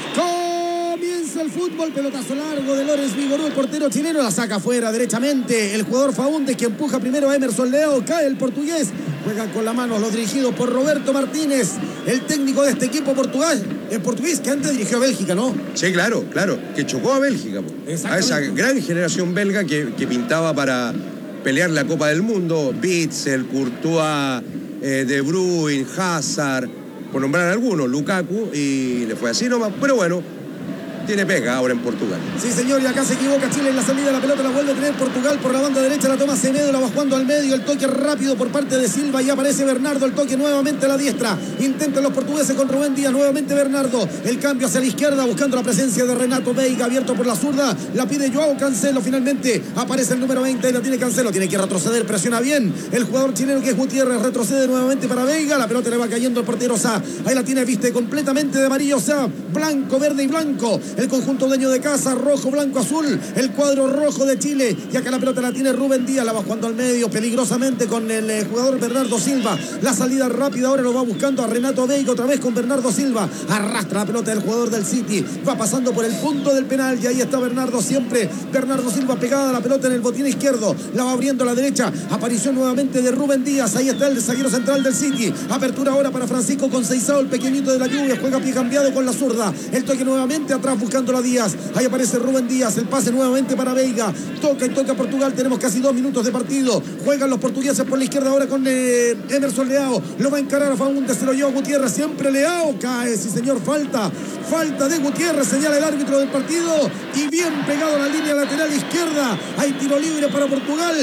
El fútbol, pelotazo largo de Lorenz Vigorú, el portero chileno, la saca afuera derechamente, el jugador Faúndez que empuja primero a Emerson Leao, cae el portugués, juegan con la mano los dirigidos por Roberto Martínez, el técnico de este equipo el portugués que antes dirigió a Bélgica, ¿no? Sí, claro, que chocó a Bélgica, a esa gran generación belga que pintaba para pelear la Copa del Mundo, Witzel, Courtois, De Bruyne, Hazard, por nombrar algunos, Lukaku, y le fue así nomás, pero bueno, tiene pega ahora en Portugal. Sí, señor, y acá se equivoca Chile en la salida, la pelota la vuelve a tener Portugal por la banda derecha, la toma Semedo, la va jugando al medio, el toque rápido por parte de Silva y aparece Bernardo, el toque nuevamente a la diestra, intentan los portugueses con Rubén Díaz, nuevamente Bernardo, el cambio hacia la izquierda buscando la presencia de Renato Veiga, abierto por la zurda, la pide Joao Cancelo, finalmente aparece el número 20 y la tiene Cancelo, tiene que retroceder, presiona bien, el jugador chileno que es Gutiérrez, retrocede nuevamente para Veiga, la pelota le va cayendo al portero Sá, ahí la tiene, viste completamente de amarillo Sá, blanco, verde y blanco, el conjunto dueño de casa, rojo, blanco, azul, el cuadro rojo de Chile, y acá la pelota la tiene Rubén Díaz, la va jugando al medio, peligrosamente con el jugador Bernardo Silva, la salida rápida, ahora lo va buscando a Renato Veiga, otra vez con Bernardo Silva, arrastra la pelota del jugador del City, va pasando por el punto del penal, y ahí está Bernardo siempre, Bernardo Silva pegada a la pelota en el botín izquierdo, la va abriendo a la derecha, aparición nuevamente de Rubén Díaz, ahí está el zaguero central del City, apertura ahora para Francisco Conceição, el pequeñito de la lluvia, juega pie cambiado con la zurda, el toque nuevamente atrás buscando la Díaz, ahí aparece Rubén Díaz, el pase nuevamente para Veiga, toca Portugal, tenemos casi 2 minutos de partido, juegan los portugueses por la izquierda ahora con Emerson Leao, lo va a encarar a Faúndez, se lo lleva Gutiérrez, siempre Leao, cae, sí señor, falta de Gutiérrez, señala el árbitro del partido, y bien pegado a la línea lateral izquierda, hay tiro libre para Portugal,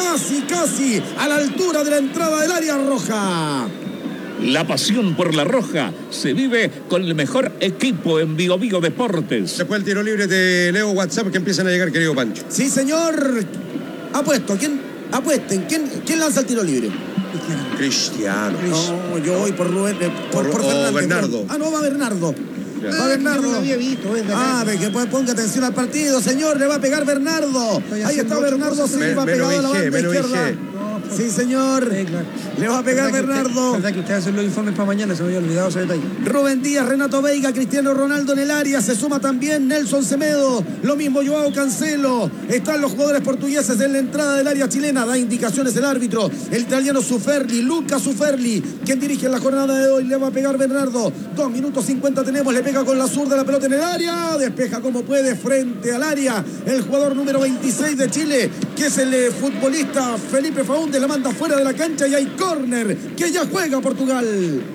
casi a la altura de la entrada del área roja. La pasión por la roja se vive con el mejor equipo en Bio Bio Deportes. Después del tiro libre te leo WhatsApp que empiezan a llegar, querido Pancho. Sí, señor. Apuesto. Apuesten. ¿Quién lanza el tiro libre? Cristiano. No, yo voy por Rubén. Por Fernández. Bernardo. No, va Bernardo. Va Bernardo. No lo había visto. Que ponga atención al partido, señor. Le va a pegar Bernardo. Ahí está Bernardo Silva pegado a la banda izquierda. Sí, señor. Sí, claro. Le va a pegar Bernardo. Verdad que usted hace los informes para mañana, se me había olvidado ese detalle. Rubén Díaz, Renato Veiga, Cristiano Ronaldo en el área. Se suma también Nelson Semedo. Lo mismo Joao Cancelo. Están los jugadores portugueses en la entrada del área chilena. Da indicaciones el árbitro. El italiano Suferli, Luca Suferli, quien dirige la jornada de hoy. Le va a pegar Bernardo. 2 minutos 50 tenemos. Le pega con la zurda la pelota en el área. Despeja como puede frente al área. El jugador número 26 de Chile, que es el futbolista Felipe Faúndez, la manda fuera de la cancha y hay córner que ya juega Portugal.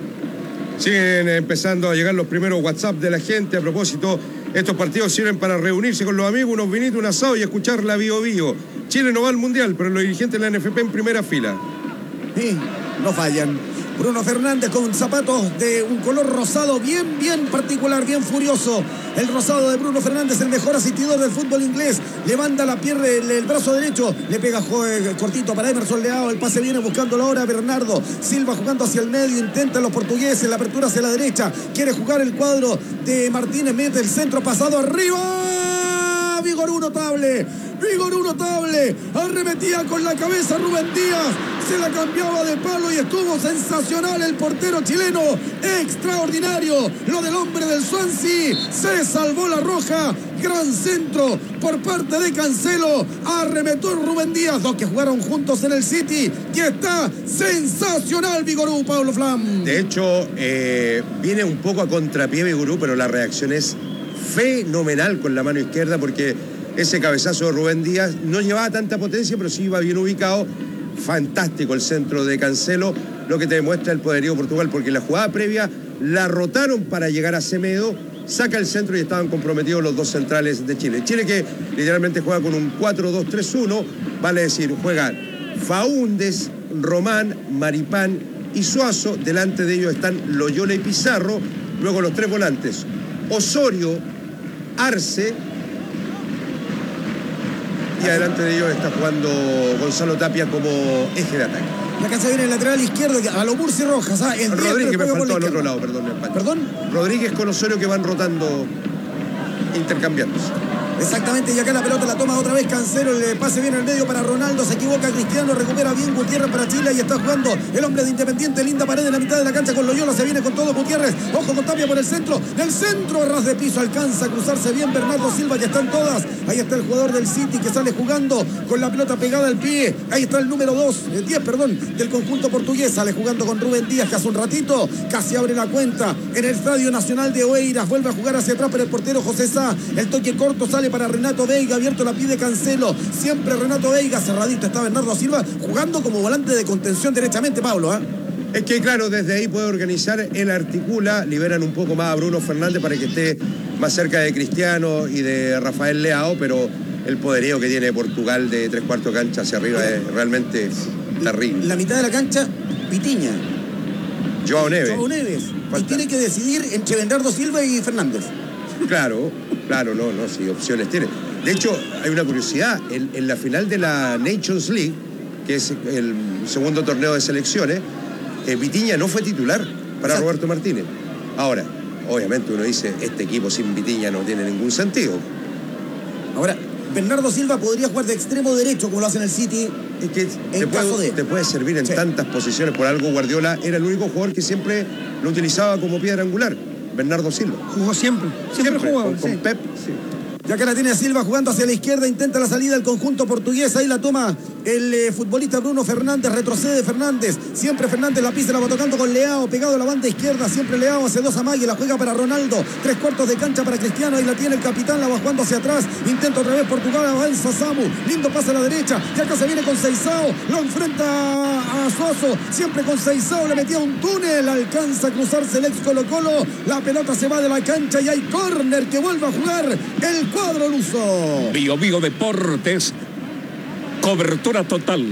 Siguen empezando a llegar los primeros WhatsApp de la gente. A propósito, estos partidos sirven para reunirse con los amigos, unos vinitos, un asado y escuchar la Bio Bio. Chile no va al Mundial, pero los dirigentes de la NFP en primera fila. Sí, no fallan. Bruno Fernández con zapatos de un color rosado bien particular, bien furioso. El rosado de Bruno Fernández, el mejor asistidor del fútbol inglés. Levanta la pierna, el brazo derecho, le pega cortito para Emerson Leao. El pase viene buscándolo ahora Bernardo Silva jugando hacia el medio. Intentan los portugueses, la apertura hacia la derecha. Quiere jugar el cuadro de Martínez, mete el centro pasado arriba. Vigorú notable. Arremetía con la cabeza Rubén Díaz. Se la cambiaba de palo y estuvo sensacional el portero chileno. Extraordinario lo del hombre del Swansea. Se salvó la roja. Gran centro por parte de Cancelo. Arremetó Rubén Díaz. Dos que jugaron juntos en el City. Y está sensacional Vigorú, Pablo Flam. De hecho, viene un poco a contrapié Vigorú, pero la reacción es fenomenal con la mano izquierda porque ese cabezazo de Rubén Díaz no llevaba tanta potencia, pero sí iba bien ubicado. Fantástico el centro de Cancelo, lo que te demuestra el poderío de Portugal, porque la jugada previa la rotaron para llegar a Semedo, saca el centro y estaban comprometidos los dos centrales de Chile. Chile que literalmente juega con un 4-2-3-1, vale decir, juega Faúndez, Román, Maripán y Suazo. Delante de ellos están Loyola y Pizarro. Luego los tres volantes, Osorio, Arce, y adelante de ellos está jugando Gonzalo Tapia como eje de ataque. La cancha viene el lateral izquierdo a lo Murci Rojas. Rodríguez me faltó al otro lado, ¿Perdón? Rodríguez con Osorio que van rotando, intercambiándose. Exactamente, y acá la pelota la toma otra vez Cancelo, el pase viene al medio para Ronaldo, se equivoca Cristiano, recupera bien Gutiérrez para Chile y está jugando el hombre de Independiente, linda pared en la mitad de la cancha con Loyola, se viene con todo Gutiérrez, ojo con Tapia por el centro, ras de piso, alcanza a cruzarse bien Bernardo Silva, ya están todas, ahí está el jugador del City que sale jugando con la pelota pegada al pie, ahí está el número 10 del conjunto portugués, sale jugando con Rubén Díaz que hace un ratito casi abre la cuenta en el Estadio Nacional de Oeiras, vuelve a jugar hacia atrás para el portero José Sá, el toque corto sale para Renato Veiga, abierto la pide Cancelo, siempre Renato Veiga, cerradito está Bernardo Silva, jugando como volante de contención derechamente, Pablo. Es que claro, desde ahí puede organizar, él articula, liberan un poco más a Bruno Fernández para que esté más cerca de Cristiano y de Rafael Leao, pero el poderío que tiene Portugal de 3/4 cancha hacia arriba es realmente terrible. La mitad de la cancha, Vitinha. Joao Neves. Y tiene que decidir entre Bernardo Silva y Fernández. Claro, no, sí, opciones tiene. De hecho, hay una curiosidad, en la final de la Nations League, que es el segundo torneo de selecciones, Vitinha no fue titular para Roberto Martínez. Ahora, obviamente uno dice, este equipo sin Vitinha no tiene ningún sentido. Ahora, Bernardo Silva podría jugar de extremo derecho como lo hace en el City. Es que te puede servir en tantas posiciones. Por algo Guardiola era el único jugador que siempre lo utilizaba como piedra angular. Bernardo Silva. Jugó siempre jugó. Con Pep. Sí. Y acá la tiene Silva jugando hacia la izquierda, intenta la salida del conjunto portugués, ahí la toma el futbolista Bruno Fernández, retrocede Fernández, siempre Fernández la pisa, la va tocando con Leao, pegado a la banda izquierda, siempre Leao hace dos amagues, la juega para Ronaldo, 3/4 de cancha para Cristiano, ahí la tiene el capitán, la va jugando hacia atrás, intenta otra vez Portugal, avanza Samu, lindo pase a la derecha, y acá se viene con Seisao, lo enfrenta a Suazo, siempre con Seisao, le metía un túnel, alcanza a cruzarse el ex Colo-Colo, la pelota se va de la cancha y hay córner que vuelve a jugar el cuadro luso. Bio Deportes, cobertura total.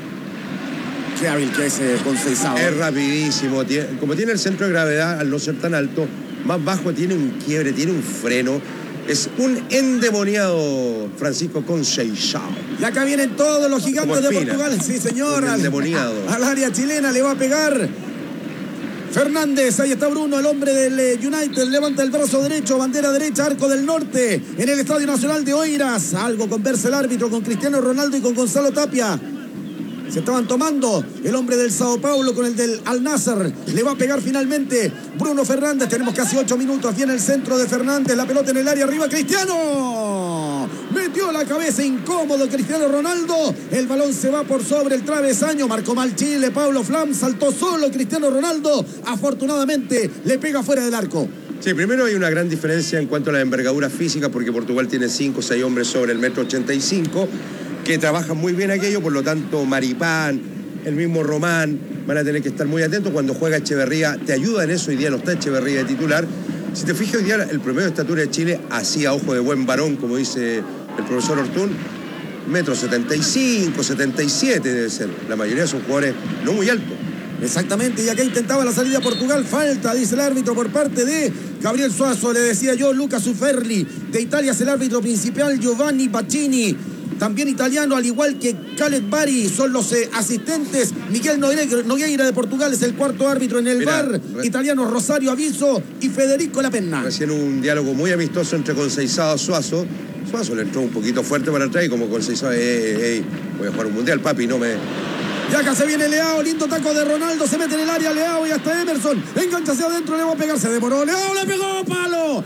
Qué hábil que es con Seisao. Es rapidísimo, como tiene el centro de gravedad, al no ser tan alto, más bajo, tiene un quiebre, tiene un freno. Es un endemoniado Francisco Conceição. Y acá vienen todos los gigantes de Portugal. Sí, señor. Endemoniado. Al área chilena le va a pegar Fernández, ahí está Bruno, el hombre del United, levanta el brazo derecho, bandera derecha, Arco del Norte, en el Estadio Nacional de Oeiras. Algo conversa el árbitro con Cristiano Ronaldo y con Gonzalo Tapia. Se estaban tomando el hombre del Sao Paulo con el del Al Nassr. Le va a pegar finalmente Bruno Fernández. Tenemos casi 8 minutos. Viene el centro de Fernández. La pelota en el área arriba. Cristiano. Metió la cabeza incómodo Cristiano Ronaldo. El balón se va por sobre el travesaño. Marcó mal Chile. Pablo Flam. Saltó solo Cristiano Ronaldo. Afortunadamente le pega fuera del arco. Sí, primero hay una gran diferencia en cuanto a la envergadura física porque Portugal tiene 5 o 6 hombres sobre el 1,85 m. Que trabajan muy bien aquello, por lo tanto Maripán, el mismo Román van a tener que estar muy atentos. Cuando juega Echeverría te ayuda en eso, hoy día no está Echeverría de titular. Si te fijas, hoy día el promedio de estatura de Chile, así a ojo de buen varón, como dice el profesor Ortún, 1,75 m, 77 debe ser. La mayoría son jugadores no muy altos. Exactamente, y acá intentaba la salida Portugal, falta, dice el árbitro por parte de Gabriel Suazo, le decía yo, Luca Suferli. De Italia es el árbitro principal, Giovanni Baccini, también italiano, al igual que Khaled Bari, son los asistentes. Miguel Nogueira de Portugal es el cuarto árbitro en el VAR, italiano Rosario Aviso y Federico Lapenna. Recién un diálogo muy amistoso entre Conceizao y Suazo. Suazo le entró un poquito fuerte para atrás y como Conceizao, voy a jugar un mundial, papi, no me... Y acá se viene Leao, lindo taco de Ronaldo, se mete en el área Leao y hasta Emerson, engancha hacia adentro, le va a pegar, se demoró, Leao le pegó, palo,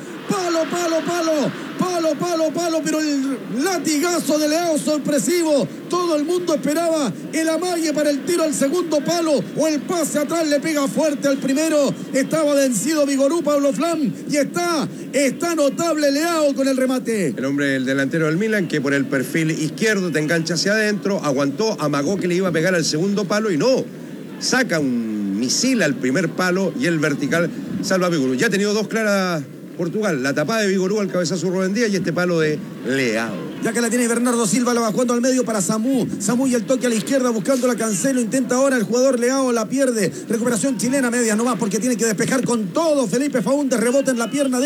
pero el latigazo de Leao sorpresivo, todo el mundo esperaba el amague para el tiro al segundo palo, o el pase atrás le pega fuerte al primero, estaba vencido Vigorú, Pablo Flam, y está notable Leao con el remate. El hombre, el delantero del Milan, que por el perfil izquierdo te engancha hacia adentro, aguantó, amagó que le iba a pegar al segundo palo y no, saca un misil al primer palo y el vertical salva a Vigorú. Ya ha tenido dos claras Portugal, la tapada de Vigorú al cabezazo Rubén Díaz y este palo de Leao. Ya que la tiene Bernardo Silva, la va jugando al medio para Samú y el toque a la izquierda buscando la Cancelo, intenta ahora el jugador Leao, la pierde, recuperación chilena media nomás porque tiene que despejar con todo Felipe Faúndez, rebota en la pierna de